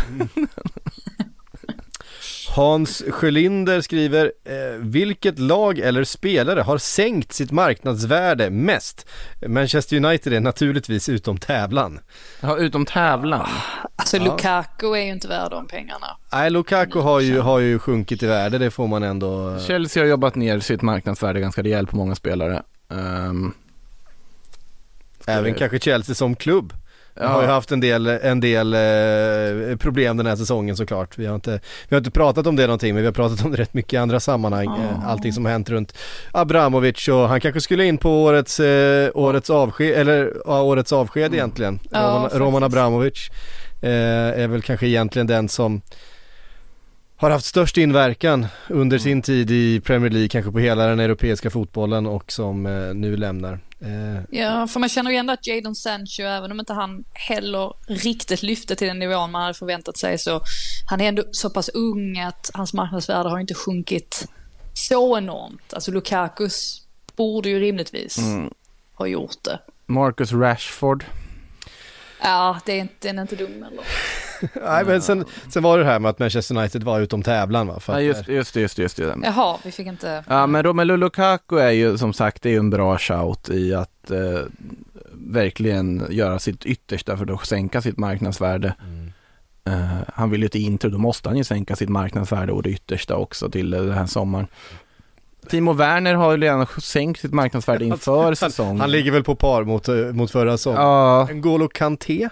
Hans Sjölinder skriver, eh, vilket lag eller spelare har sänkt sitt marknadsvärde mest? Manchester United är naturligtvis utom tävlan. Ja, utom tävlan. Alltså ja. Lukaku är ju inte värd de pengarna. Nej, Lukaku har ju, har ju sjunkit i värde, det får man ändå. Chelsea har jobbat ner sitt marknadsvärde ganska rejält på många spelare. Um, Även det... kanske Chelsea som klubb. Ja. Har ju haft en del, en del eh, problem den här säsongen såklart. Vi har, inte, vi har inte pratat om det någonting, men vi har pratat om det rätt mycket i andra sammanhang. Oh. Eh, allting som har hänt runt Abramovic, och han kanske skulle in på årets, eh, årets avsked, eller ja, årets avsked mm. egentligen. Ja, Roman, Roman Abramovic eh, är väl kanske egentligen den som har haft störst inverkan under mm. sin tid i Premier League, kanske på hela den europeiska fotbollen, och som eh, nu lämnar. Eh. Ja, för man känner ju ändå att Jadon Sancho, även om inte han heller riktigt lyfte till den nivån man hade förväntat sig, så han är ändå så pass ung att hans marknadsvärde har inte sjunkit så enormt. Alltså Lukakus borde ju rimligtvis mm. ha gjort det. Marcus Rashford. Ja, det är inte, den är inte dum eller? Nej, men sen, sen var det här med att Manchester United var utom tävlan, va? För ja, just, just det, just det, just det. Jaha, vi fick inte... Ja, men Romelu Lukaku är ju som sagt, det är ju en bra shout i att eh, verkligen göra sitt yttersta för att sänka sitt marknadsvärde. Mm. Uh, han vill ju till Inter, då måste han ju sänka sitt marknadsvärde och det yttersta också till uh, den här sommaren. Timo Werner har ju redan sänkt sitt marknadsvärde inför säsongen. Han, han ligger väl på par mot, mot förra säsongen. Ja. N'Golo Kanté?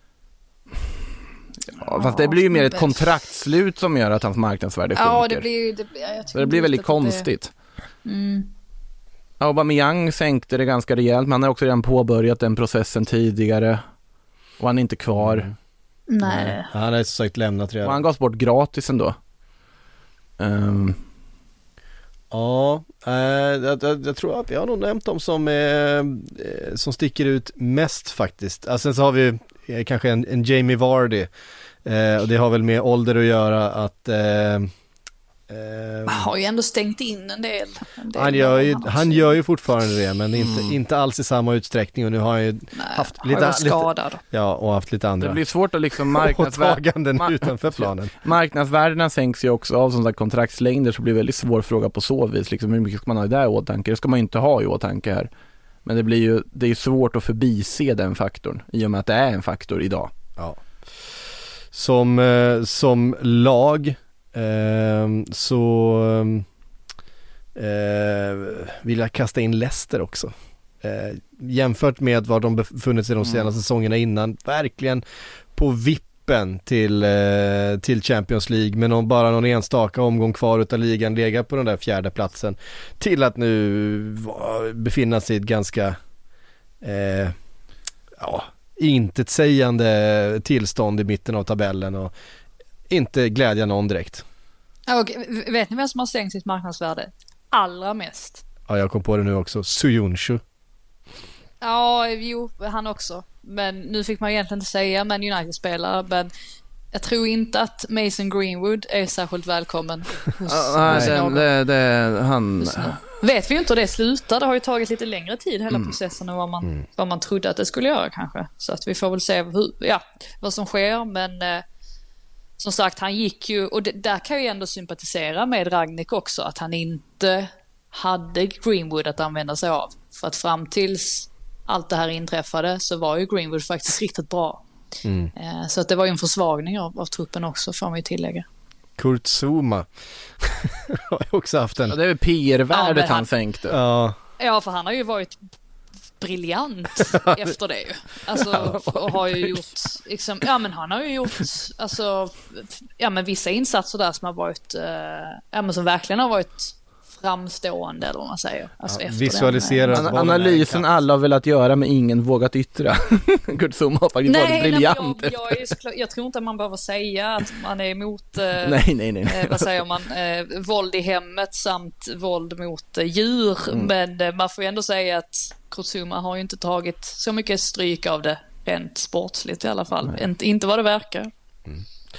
Ja, fast det blir ju mer ett kontraktslut som gör att hans marknadsvärde sjunker. Ja, det blir, det, jag så det blir väldigt konstigt. Det... Mm. Aubameyang sänkte det ganska rejält, men han har också redan påbörjat den processen tidigare. Och han är inte kvar. Mm. Nej. Han har så sagt lämnat redan. Och han gavs bort gratis ändå. Um. Ja, eh, jag, jag, jag tror att vi har nog nämnt dem som, eh, som sticker ut mest faktiskt. Alltså, sen så har vi eh, kanske en, en Jamie Vardy, eh, och det har väl med ålder att göra att eh, Man har ju ändå stängt in en del. En del han, gör ju, han gör ju fortfarande det, men inte, mm. inte alls i samma utsträckning, och nu har han ju Nej, haft lite, skadad. lite ja, och haft lite andra. Det blir svårt att liksom marknadsvärdena mar- utanför planen. Marknadsvärdena sänks ju också av sådana kontraktslängder, så blir det väldigt svår fråga på så vis. Liksom, hur mycket ska man ha i det i åtanke? Det ska man ju inte ha i åtanke här. Men det blir ju, det är ju svårt att förbise den faktorn, i och med att det är en faktor idag. Ja. Som, eh, som lag eh, så eh, vill jag kasta in Leicester också. Eh, jämfört med var de befunnit sig de senaste mm. säsongerna innan, verkligen på vippen till, eh, till Champions League, med någon, bara någon enstaka omgång kvar utav ligan, lägga på den där fjärde platsen till att nu befinna sig i ett ganska eh, ja, intetsägande tillstånd i mitten av tabellen och inte glädja någon direkt. Och vet ni vem som har stängt sitt marknadsvärde allra mest? Ja, jag kom på det nu också. Suyunshu. Ja, jo, han också. Men nu fick man egentligen inte säga Man United-spelare, men jag tror inte att Mason Greenwood är särskilt välkommen hos ah, det, det, det, han... Vet vi ju inte hur det slutar. Det har ju tagit lite längre tid hela mm. processen än vad man, mm. vad man trodde att det skulle göra kanske. Så att vi får väl se hur, ja, vad som sker, men eh, som sagt, han gick ju, och det, där kan jag ju ändå sympatisera med Ragnik också, att han inte hade Greenwood att använda sig av. För att fram tills allt det här inträffade så var ju Greenwood faktiskt riktigt bra. Mm. Eh, så att det var ju en försvagning av, av truppen också, får man ju tillägga. Kurt Zouma har ju också haft en... Ja, det är väl P R-värdet ja, han, han sänkte. Ja. ja, för han har ju varit briljant efter det ju. Alltså, och har ju gjort liksom, ja men han har ju gjort alltså, ja men vissa insatser där som har varit uh, ja men som verkligen har varit framstående, eller vad man säger. Alltså ja, visualisera An- analysen alla har velat göra men ingen vågat yttra. Kurt Zouma har faktiskt varit briljant. Jag, jag, är, jag tror inte att man behöver säga att man är emot eh, nej, nej, nej. Eh, vad säger man, eh, våld i hemmet samt våld mot eh, djur, mm. men eh, man får ju ändå säga att Kurt Zouma har ju inte tagit så mycket stryk av det rent sportsligt i alla fall. Inte, inte vad det verkar. Mm.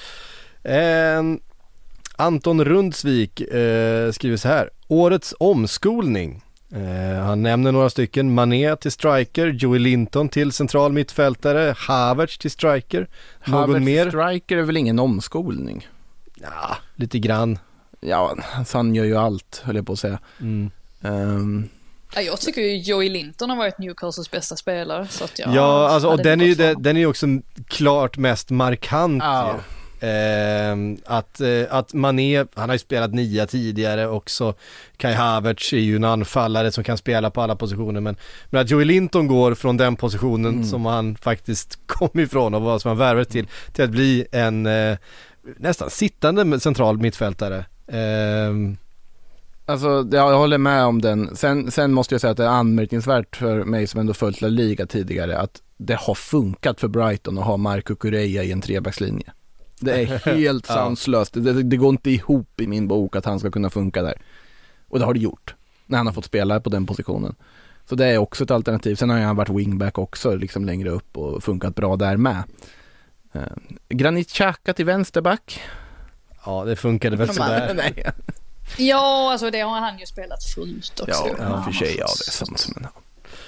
Eh, Anton Rundsvik eh, skriver så här: årets omskolning. Eh, han nämner några stycken: Mané till striker, Joey Linton till central mittfältare, Havertz till striker. Någon Havertz mer? Striker är väl ingen omskolning? Ja, lite grann. Ja, alltså han gör ju allt, höll jag på att säga. Mm. Um, ja, jag tycker ju Joey Linton har varit Newcastles bästa spelare. Så att jag ja, alltså, och den är, ju, den, den är ju också klart mest markant. Ja. Eh, att, eh, att Mané, han har ju spelat nia tidigare också. Kai Havertz är ju en anfallare som kan spela på alla positioner, men, men att Joey Linton går från den positionen mm. som han faktiskt kom ifrån och vad som han värvat till, till att bli en eh, nästan sittande central mittfältare. Eh, Alltså jag håller med om den. Sen, sen måste jag säga att det är anmärkningsvärt för mig som ändå följt La Liga tidigare att det har funkat för Brighton att ha Marco Correa i en trebackslinje. Det är helt sanslöst. Det, det går inte ihop i min bok att han ska kunna funka där. Och det har det gjort när han har fått spela på den positionen. Så det är också ett alternativ. Sen har han varit wingback också liksom längre upp och funkat bra där med. Uh, Granit Xhaka till vänsterback. Ja, det funkade väl sådär. Nej. Ja, alltså det har han ju spelat fullt också. Ja, ja för sig. Ja, det är sant som en...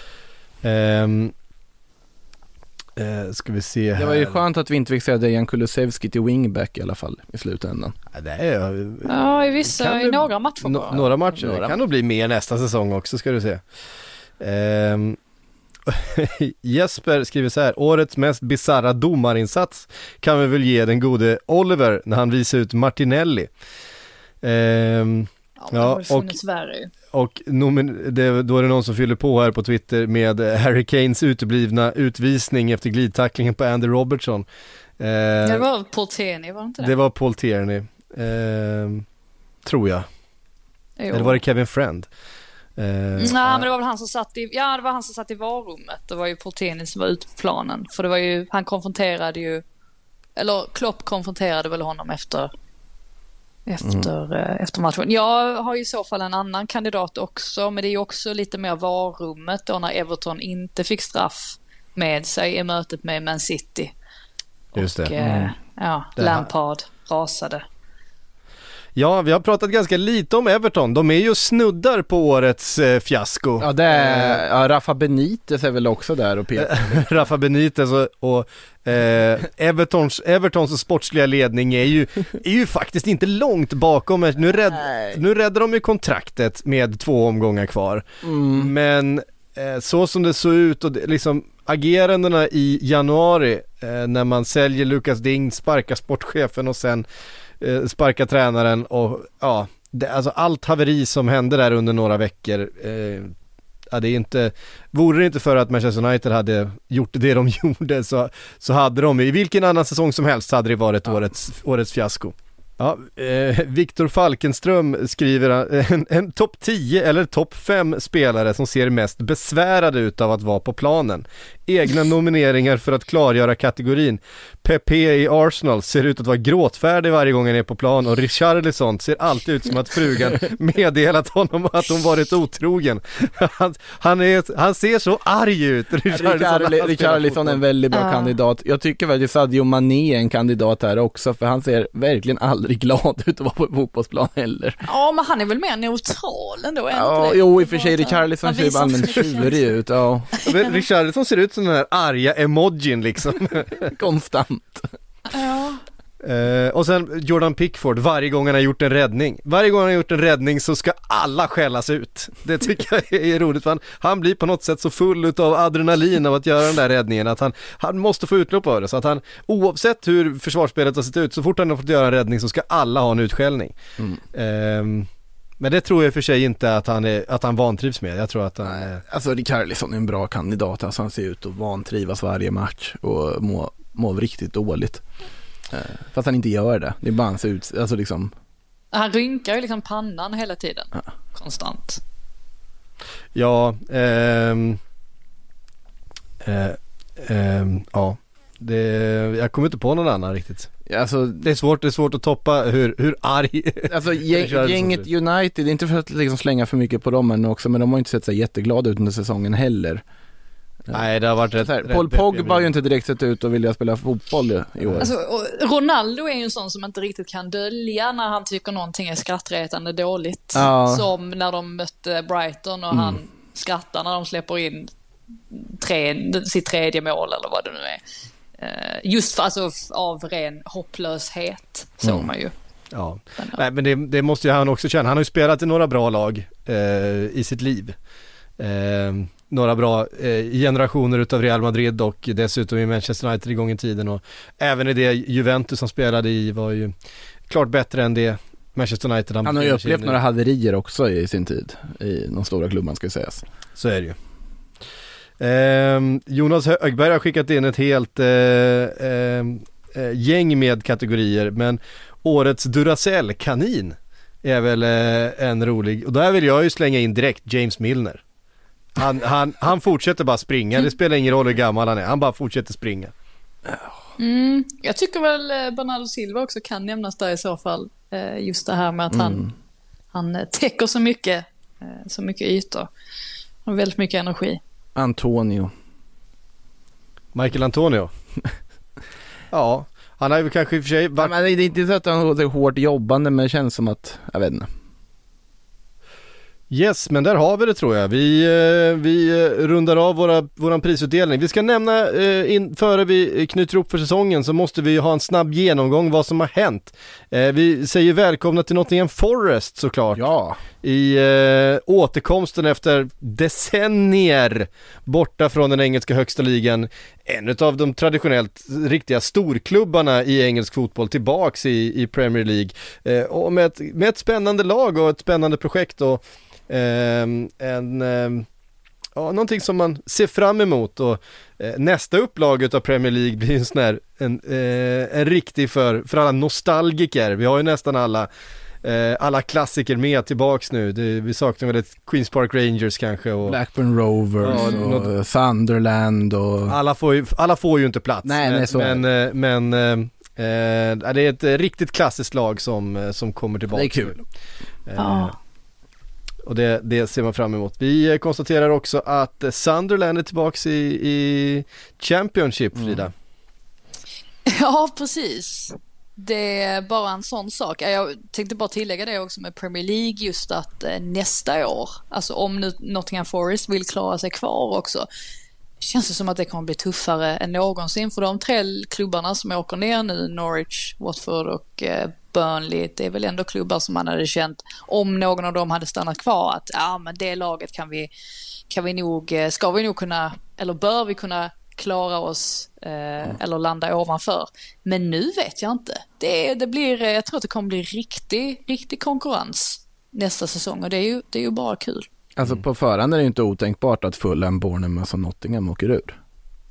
Um, uh, ska vi se här. Det var ju skönt att vi inte fick säga Dejan Kulusevski till wingback i alla fall i slutändan. Ja, det är, ja i vissa, i det, några matcher. No, några matcher. Några. Det kan nog bli mer nästa säsong också, ska du se. Um, Jesper skriver så här: årets mest bizarra domarinsats kan vi väl ge den gode Oliver när han visar ut Martinelli. Um, ja, ja, och, och nomin- det, då är det någon som fyller på här på Twitter med Harry Kanes uteblivna utvisning efter glidtacklingen på Andy Robertson. Uh, det var Paul Tierney, var det inte det? Det var Paul Tierney, uh, tror jag. Jo. Eller var det Kevin Friend? Uh, Nej, men det var väl han som satt i, ja, det var han som satt i varummet. Det var ju Paul Tierney som var ute på planen. För det var ju, han konfronterade ju, eller Klopp konfronterade väl honom efter Efter, mm. efter matchen. Jag har i så fall en annan kandidat också, men det är ju också lite mer varummet då när Everton inte fick straff med sig i mötet med Man City. Just det. Och, mm. ja, det Lampard rasade. Ja, vi har pratat ganska lite om Everton. De är ju snuddar på årets eh, fiasko. Ja, det är, ja, Rafa Benitez är väl också där och petar. Rafa Benitez och, och eh, Evertons, Evertons sportsliga ledning är ju, är ju faktiskt inte långt bakom. Nu, rädd, nu räddar de ju kontraktet med två omgångar kvar. Mm. Men eh, så som det såg ut och det, liksom agerandena i januari eh, när man säljer Lucas Ding, sparkar sportchefen och sen sparka tränaren och ja, det, alltså allt haveri som hände där under några veckor, eh, ja, det är inte, vore det inte för att Manchester United hade gjort det de gjorde så, så hade de, i vilken annan säsong som helst hade det varit ja. årets, årets fiasko. Ja, eh, Viktor Falkenström skriver en, en topp tio eller topp fem spelare som ser mest besvärade ut av att vara på planen. Egna nomineringar för att klargöra kategorin. Pepe i Arsenal ser ut att vara gråtfärdig varje gång han är på plan, och Richarlison ser alltid ut som att frugan meddelat honom att hon varit otrogen. Han, han, är, han ser så arg ut. Richarlison är en väldigt bra ja. kandidat. Jag tycker väl att Sadio Mané är en kandidat här också, för han ser verkligen aldrig glad ut att vara på fotbollsplan heller. Ja, men han är väl mer neutral ändå. Ja, jo, i och för sig Richarlison ser ju allmänt tjurig ut. Ja. Richarlison ser ut som den här arga emojin liksom. Konstant. Ja. Uh, och sen Jordan Pickford, varje gång han har gjort en räddning varje gång han har gjort en räddning så ska alla skällas ut. Det tycker jag är roligt, för han, han blir på något sätt så full av adrenalin av att göra den där räddningen att han, han måste få utlopp av det, så att han, oavsett hur försvarsspelet har sett ut, så fort han har fått göra en räddning så ska alla ha en utskällning. mm. uh, Men det tror jag för sig inte att han, är, att han vantrivs med. Jag tror att han är... Alltså Richarlison är en bra kandidat. Alltså, han ser ut att vantrivas varje match och må, må riktigt dåligt. Eh, fast han inte gör det. Det är bara han ser ut, alltså liksom... Han rynkar ju liksom pannan hela tiden. Ja. Konstant. Ja, ehm... Eh, ehm, ja. Det, jag kommer inte på någon annan riktigt. Alltså, det är svårt, det är svårt att toppa hur, hur arg. Alltså gäng, gänget United, inte för att liksom slänga för mycket på dem än också, men de har inte sett sig jätteglada ut under säsongen heller. Nej, det har varit rätt, här, rätt Paul Pogba har ju inte direkt sett ut och vilja spela fotboll i år. Alltså, Ronaldo är ju en sån som inte riktigt kan dölja när han tycker någonting är skrattretande dåligt. Ja. Som när de mötte Brighton och mm. han skrattar när de släpper in tre, sitt tredje mål eller vad det nu är. Just för, alltså, av ren hopplöshet såg mm. man ju. Ja. Men, ja. Nej, men det, det måste ju han också känna. Han har ju spelat i några bra lag eh, i sitt liv. Eh, några bra eh, generationer utav Real Madrid och dessutom i Manchester United igång i tiden, och även i det Juventus som spelade i var ju klart bättre än det Manchester United. Han, han har ju upplevt några haverier också i sin tid i de stora klubbarna, ska sägas. Så är det ju. Eh, Jonas Högberg har skickat in ett helt eh, eh, gäng med kategorier, men årets Duracell-kanin är väl eh, en rolig, och där vill jag ju slänga in direkt James Milner. Han, han, han fortsätter bara springa, det spelar ingen roll hur gammal han är, han bara fortsätter springa. Mm, jag tycker väl Bernardo Silva också kan nämnas där i så fall, eh, just det här med att mm. han, han täcker så mycket, eh, så mycket ytor, han har väldigt mycket energi. Antonio. Michael Antonio. Ja, han har ju kanske i och för sig varit... Ja, men det är inte så att han är hårt jobbande, men det känns som att, jag vet inte. Yes, men där har vi det tror jag. Vi, vi rundar av våra, våran prisutdelning. Vi ska nämna, in, före vi knyter upp för säsongen, så måste vi ha en snabb genomgång vad som har hänt. Vi säger välkomna till Nottingham Forest såklart. Ja. I äh, återkomsten efter decennier borta från den engelska högsta ligan. En av de traditionellt riktiga storklubbarna i engelsk fotboll tillbaks i, i Premier League. Eh, och med ett, med ett spännande lag och ett spännande projekt och eh, en... Eh, ja, någonting som man ser fram emot, och eh, nästa upplaget av Premier League blir en sån här en, eh, en riktig för, för alla nostalgiker. Vi har ju nästan alla eh, alla klassiker med tillbaks nu. Det, vi saknar väl ett Queens Park Rangers kanske och Blackburn Rovers ja, och något, Sunderland och alla får ju, alla får ju inte plats. Nej, men, nej, så men, är men eh, det är ett riktigt klassiskt lag som, som kommer tillbaka. Det är kul. Eh, ja. Och det, det ser man fram emot. Vi konstaterar också att Sunderland är tillbaka i, i Championship, Frida. Mm. Ja, precis. Det är bara en sån sak. Jag tänkte bara tillägga det också med Premier League, just att nästa år, alltså om nu Nottingham Forest vill klara sig kvar också, känns det som att det kommer bli tuffare än någonsin för de tre klubbarna som åker ner nu, Norwich, Watford och Burnley. Det är väl ändå klubbar som man hade känt, om någon av dem hade stannat kvar, att ja, men det laget kan vi, kan vi nog, ska vi nog kunna, eller bör vi kunna klara oss eh, mm. eller landa ovanför. Men nu vet jag inte. Det, det blir, jag tror att det kommer bli riktig, riktig konkurrens nästa säsong, och det är ju, det är ju bara kul. Alltså på förhand är det ju inte otänkbart att Fulham, Bournemouth och Nottingham åker ur.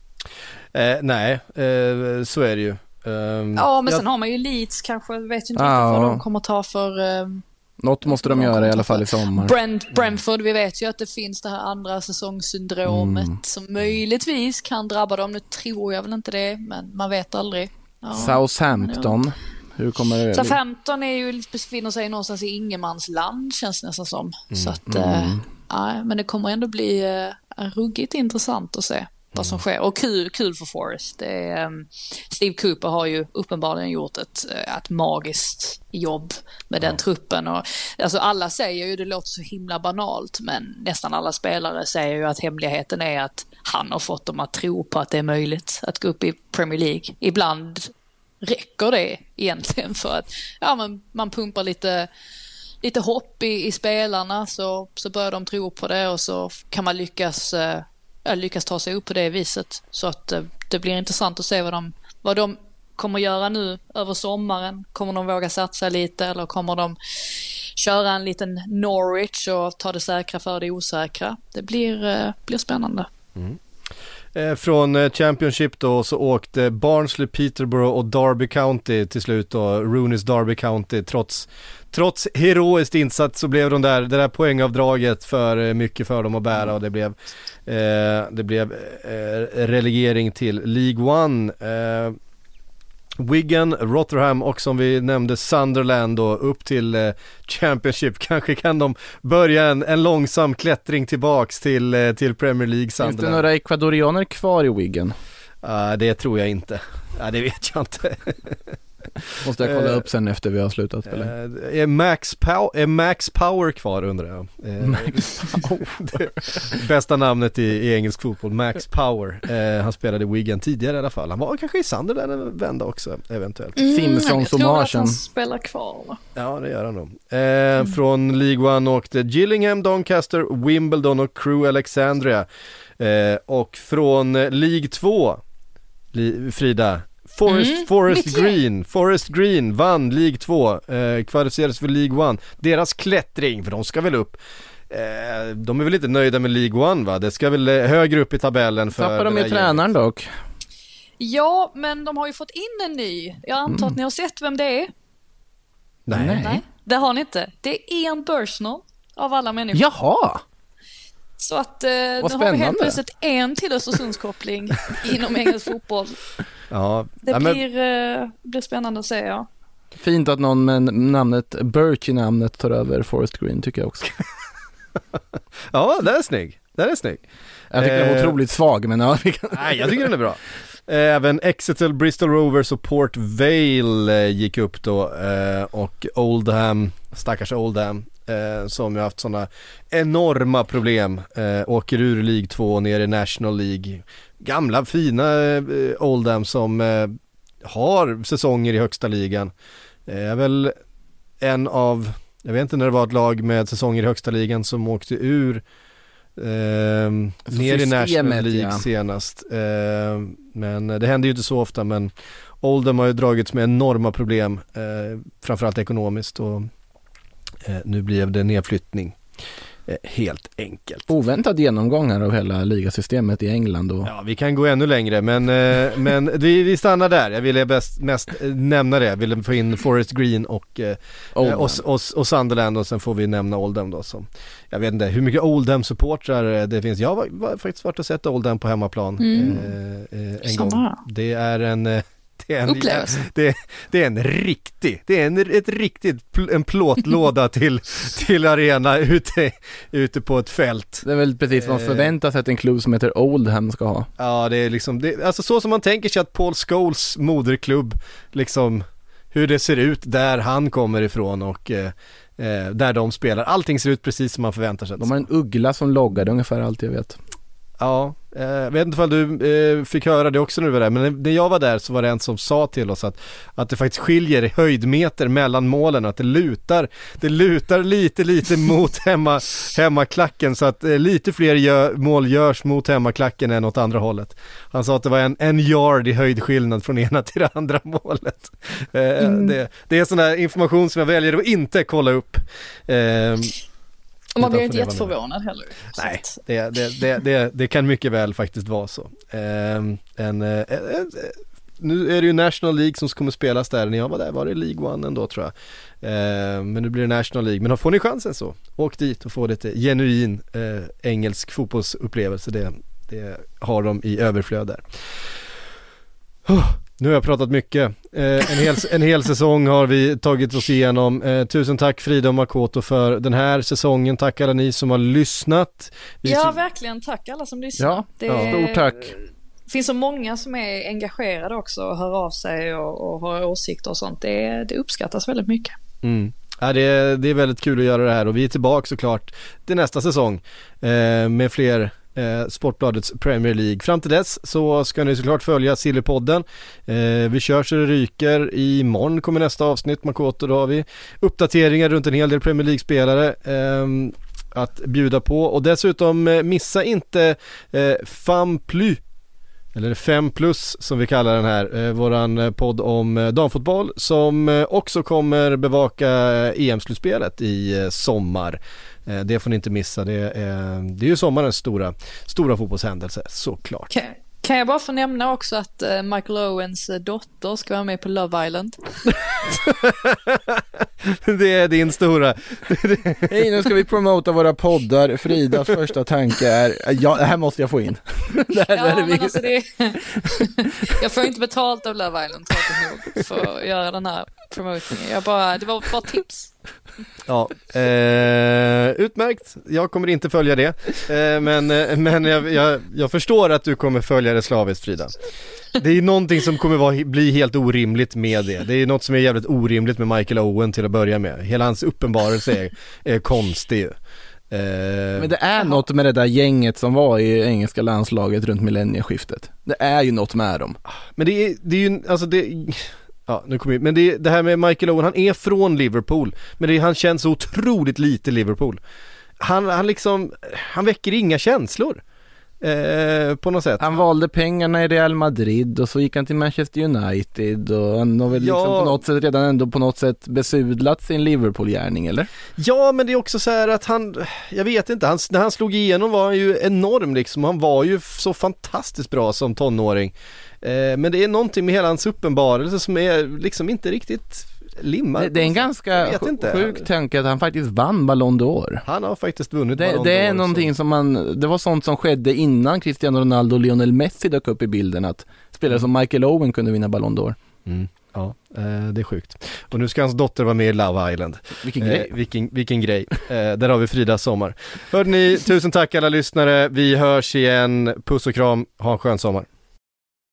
Eh, nej, eh, så är det ju. Um, ja, men jag... sen har man ju Leeds kanske, vet ju inte ah, riktigt vad de kommer ta för... Um... Något måste de, de göra i alla fall i sommar. Brent, Brentford, vi vet ju att det finns det här andra säsongssyndromet mm. som möjligtvis kan drabba dem. Nu tror jag väl inte det, men man vet aldrig. Ja, Southampton, hur kommer det? Southampton är ju, befinner sig någonstans i ingenmansland, känns det nästan som. Mm. Så att, mm. äh, ja, men det kommer ändå bli äh, ruggigt intressant att se vad som sker. Och kul, kul för Forest. Det är, um, Steve Cooper har ju uppenbarligen gjort ett, ett magiskt jobb med ja. den truppen. Och, alltså alla säger ju, det låter så himla banalt, men nästan alla spelare säger ju att hemligheten är att han har fått dem att tro på att det är möjligt att gå upp i Premier League. Ibland räcker det egentligen för att ja, man, man pumpar lite... lite hopp i, i spelarna, så, så börjar de tro på det, och så kan man lyckas... Uh, lyckas ta sig upp på det viset, så att det, det blir intressant att se vad de, vad de kommer göra nu över sommaren. Kommer de våga satsa lite, eller kommer de köra en liten Norwich och ta det säkra för det osäkra? Det blir, eh, blir spännande. Mm. Eh, från Championship då så åkte Barnsley, Peterborough och Derby County till slut då, Rooney's Derby County, trots Trots heroiskt insats så blev de där, det där poängavdraget för mycket för dem att bära, och det blev, eh, det blev eh, relegering till League One. Eh, Wigan, Rotherham och som vi nämnde Sunderland då, upp till eh, Championship. Kanske kan de börja en, en långsam klättring tillbaks till, eh, till Premier League. Sunderland. Finns det några ekvadorianer kvar i Wigan? Uh, det tror jag inte. Ja, det vet jag inte. Måste jag kolla upp sen efter vi har slutat spela. Uh, är, Max Pow- är Max Power kvar, undrar jag? Uh, Max Power. Bästa namnet i, i engelsk fotboll, Max Power. Uh, han spelade i Wigan tidigare i alla fall. Han var kanske i Sunderland en vända också, eventuellt. Mm, Simpsons och jag tror Martian. att han spelar kvar. Va? Ja, det gör han nog. Uh, mm. Från League One åkte Gillingham, Doncaster, Wimbledon och Crewe Alexandria. Uh, och från League två, Li- Frida, Forest, mm, Forest Green Forest Green vann League två, eh, kvalificerades för League One. Deras klättring, för de ska väl upp, eh, de är väl inte nöjda med League One, va? Det ska väl högre upp i tabellen för. Tappar de ju tränaren dock. Ja, men de har ju fått in en ny. Jag antar mm. att ni har sett vem det är. Nej. Nej, det har ni inte. Det är Ian Bursnell av alla människor. Jaha. Så att eh, nu har vi helt plötsligt en till Östersundskoppling inom engelsk fotboll. Ja, det ja, men... blir, eh, blir spännande att se, ja. Fint att någon med namnet Birch i namnet tar över Forest Green, tycker jag också. Ja, det är snygg. Det är snygg. Jag tycker eh... den är otroligt svag, men ja. Nej, jag tycker den är bra. Även Exeter, Bristol Rovers och Port Vale gick upp då, och Oldham, stackars Oldham, som ju haft sådana enorma problem, åker ur League två ner i National League. Gamla fina Oldham som har säsonger i högsta ligan. Är väl en av, jag vet inte när det var ett lag med säsonger i högsta ligan som åkte ur Eh, ner i National League ja. senast, eh, men det händer ju inte så ofta. Men Oldham har ju dragits med enorma problem, eh, framförallt ekonomiskt, och eh, nu blev det nedflyttning, eh, helt enkelt. Oväntad genomgångar av hela ligasystemet i England och... Ja, vi kan gå ännu längre, men, eh, men vi, vi stannar där. Jag ville bäst, mest nämna det. Jag ville få in Forest Green och, eh, och, och, och Sunderland, och sen får vi nämna Oldham då. Som, jag vet inte hur mycket Oldham-supportrar det finns. Jag var, var faktiskt varit att sätta Oldham på hemmaplan mm. eh, en Samma. gång. Det är en... Det är, en, det, det är en riktig, det är en, ett riktigt en plåtlåda till, till arena ute, ute på ett fält. Det är väl precis vad man förväntar sig att en klubb som heter Oldham ska ha. Ja, det är liksom, det, alltså så som man tänker sig att Paul Scholes moderklubb, liksom hur det ser ut där han kommer ifrån och eh, där de spelar. Allting ser ut precis som man förväntar sig. De har en uggla som loggar, ungefär allt jag vet. Ja, jag vet inte om du eh, fick höra det också nu där, men när jag var där så var det en som sa till oss att, att det faktiskt skiljer i höjdmeter mellan målen, och att det lutar det lutar lite lite mot hemma, hemmaklacken, så att eh, lite fler gör, mål görs mot hemmaklacken än åt andra hållet. Han sa att det var en, en yard i höjdskillnad från ena till det andra målet. Eh, mm. det, det är sån där information som jag väljer att inte kolla upp. Eh, Och man blir inte jätteförvånad heller. Nej, det, det, det, det, det kan mycket väl faktiskt vara så. Um, en, uh, uh, nu är det ju National League som kommer spelas där. När jag var där var det League One ändå, tror jag. Uh, men nu blir det National League. Men får ni chansen så, åk dit och få lite genuin uh, engelsk fotbollsupplevelse. Det, det har de i överflöd där. Oh. Nu har jag pratat mycket. Eh, en, hel, en hel säsong har vi tagit oss igenom. Eh, tusen tack Frida och Makoto för den här säsongen. Tack alla ni som har lyssnat. Vi ja, så... verkligen. Tack alla som lyssnar. Ja, det ja, stort tack. Det finns så många som är engagerade också och hör av sig och, och har åsikter och sånt. Det, det uppskattas väldigt mycket. Mm. Ja, det, är, det är väldigt kul att göra det här och vi är tillbaka såklart till nästa säsong eh, med fler Eh, Sportbladets Premier League. Fram till dess så ska ni såklart följa Sillypodden. Eh, vi kör så det ryker. Imorgon kommer nästa avsnitt, Makoto. Då har vi uppdateringar runt en hel del Premier League-spelare eh, att bjuda på. Och dessutom eh, missa inte eh, Fem Plus, eller fem plus som vi kallar den här, eh, våran podd om eh, damfotboll som eh, också kommer bevaka eh, E M-slutspelet i eh, sommar. Eh, det får ni inte missa, det är, det är ju sommarens stora, stora fotbollshändelse, såklart. Kan, kan jag bara få nämna också att eh, Michael Owens dotter ska vara med på Love Island? Det är din stora. Hej, nu ska vi promota våra poddar. Fridas första tanke är, ja, det här måste jag få in. Det här, ja, det här men alltså det jag får inte betalt av Love Island tråkigt nog för att göra den här promotingen. Jag bara, det var bara tips. Ja, eh, utmärkt. Jag kommer inte följa det. Eh, men men jag, jag, jag förstår att du kommer följa det slaviskt, Frida. Det är någonting som kommer vara, bli helt orimligt med det. Det är något som är jävligt orimligt med Michael Owen till att börja med. Hela hans uppenbarelse är, är konstig ju. Eh, Men det är något med det där gänget som var i engelska landslaget runt millennieskiftet. Det är ju något med dem. Men det är, det är ju, alltså det... Ja, nu kommer vi. Men det, det här med Michael Owen, han är från Liverpool, men det, han känns så otroligt lite Liverpool. Han, han liksom, han väcker inga känslor eh, på något sätt. Han valde pengarna i Real Madrid och så gick han till Manchester United och han har väl liksom ja. på något sätt redan ändå på något sätt besudlat sin Liverpool-gärning, eller? Ja, men det är också så här att han, jag vet inte, han, när han slog igenom var han ju enorm liksom, han var ju så fantastiskt bra som tonåring. Men det är någonting med hela hans uppenbarelse som är liksom inte riktigt limmad. Det, det är en ganska sjuk tanke att han faktiskt vann Ballon d'Or. Han har faktiskt vunnit det, Ballon d'Or. Det är någonting som man, det var sånt som skedde innan Cristiano Ronaldo och Lionel Messi dök upp i bilden, att spelare som Michael Owen kunde vinna Ballon d'Or. Mm. Ja, eh, det är sjukt. Och nu ska hans dotter vara med i Love Island. Vilken grej. Eh, vilken, vilken grej. Eh, där har vi Fridas sommar. Hörde ni, tusen tack alla lyssnare. Vi hörs igen. Puss och kram. Ha en skön sommar.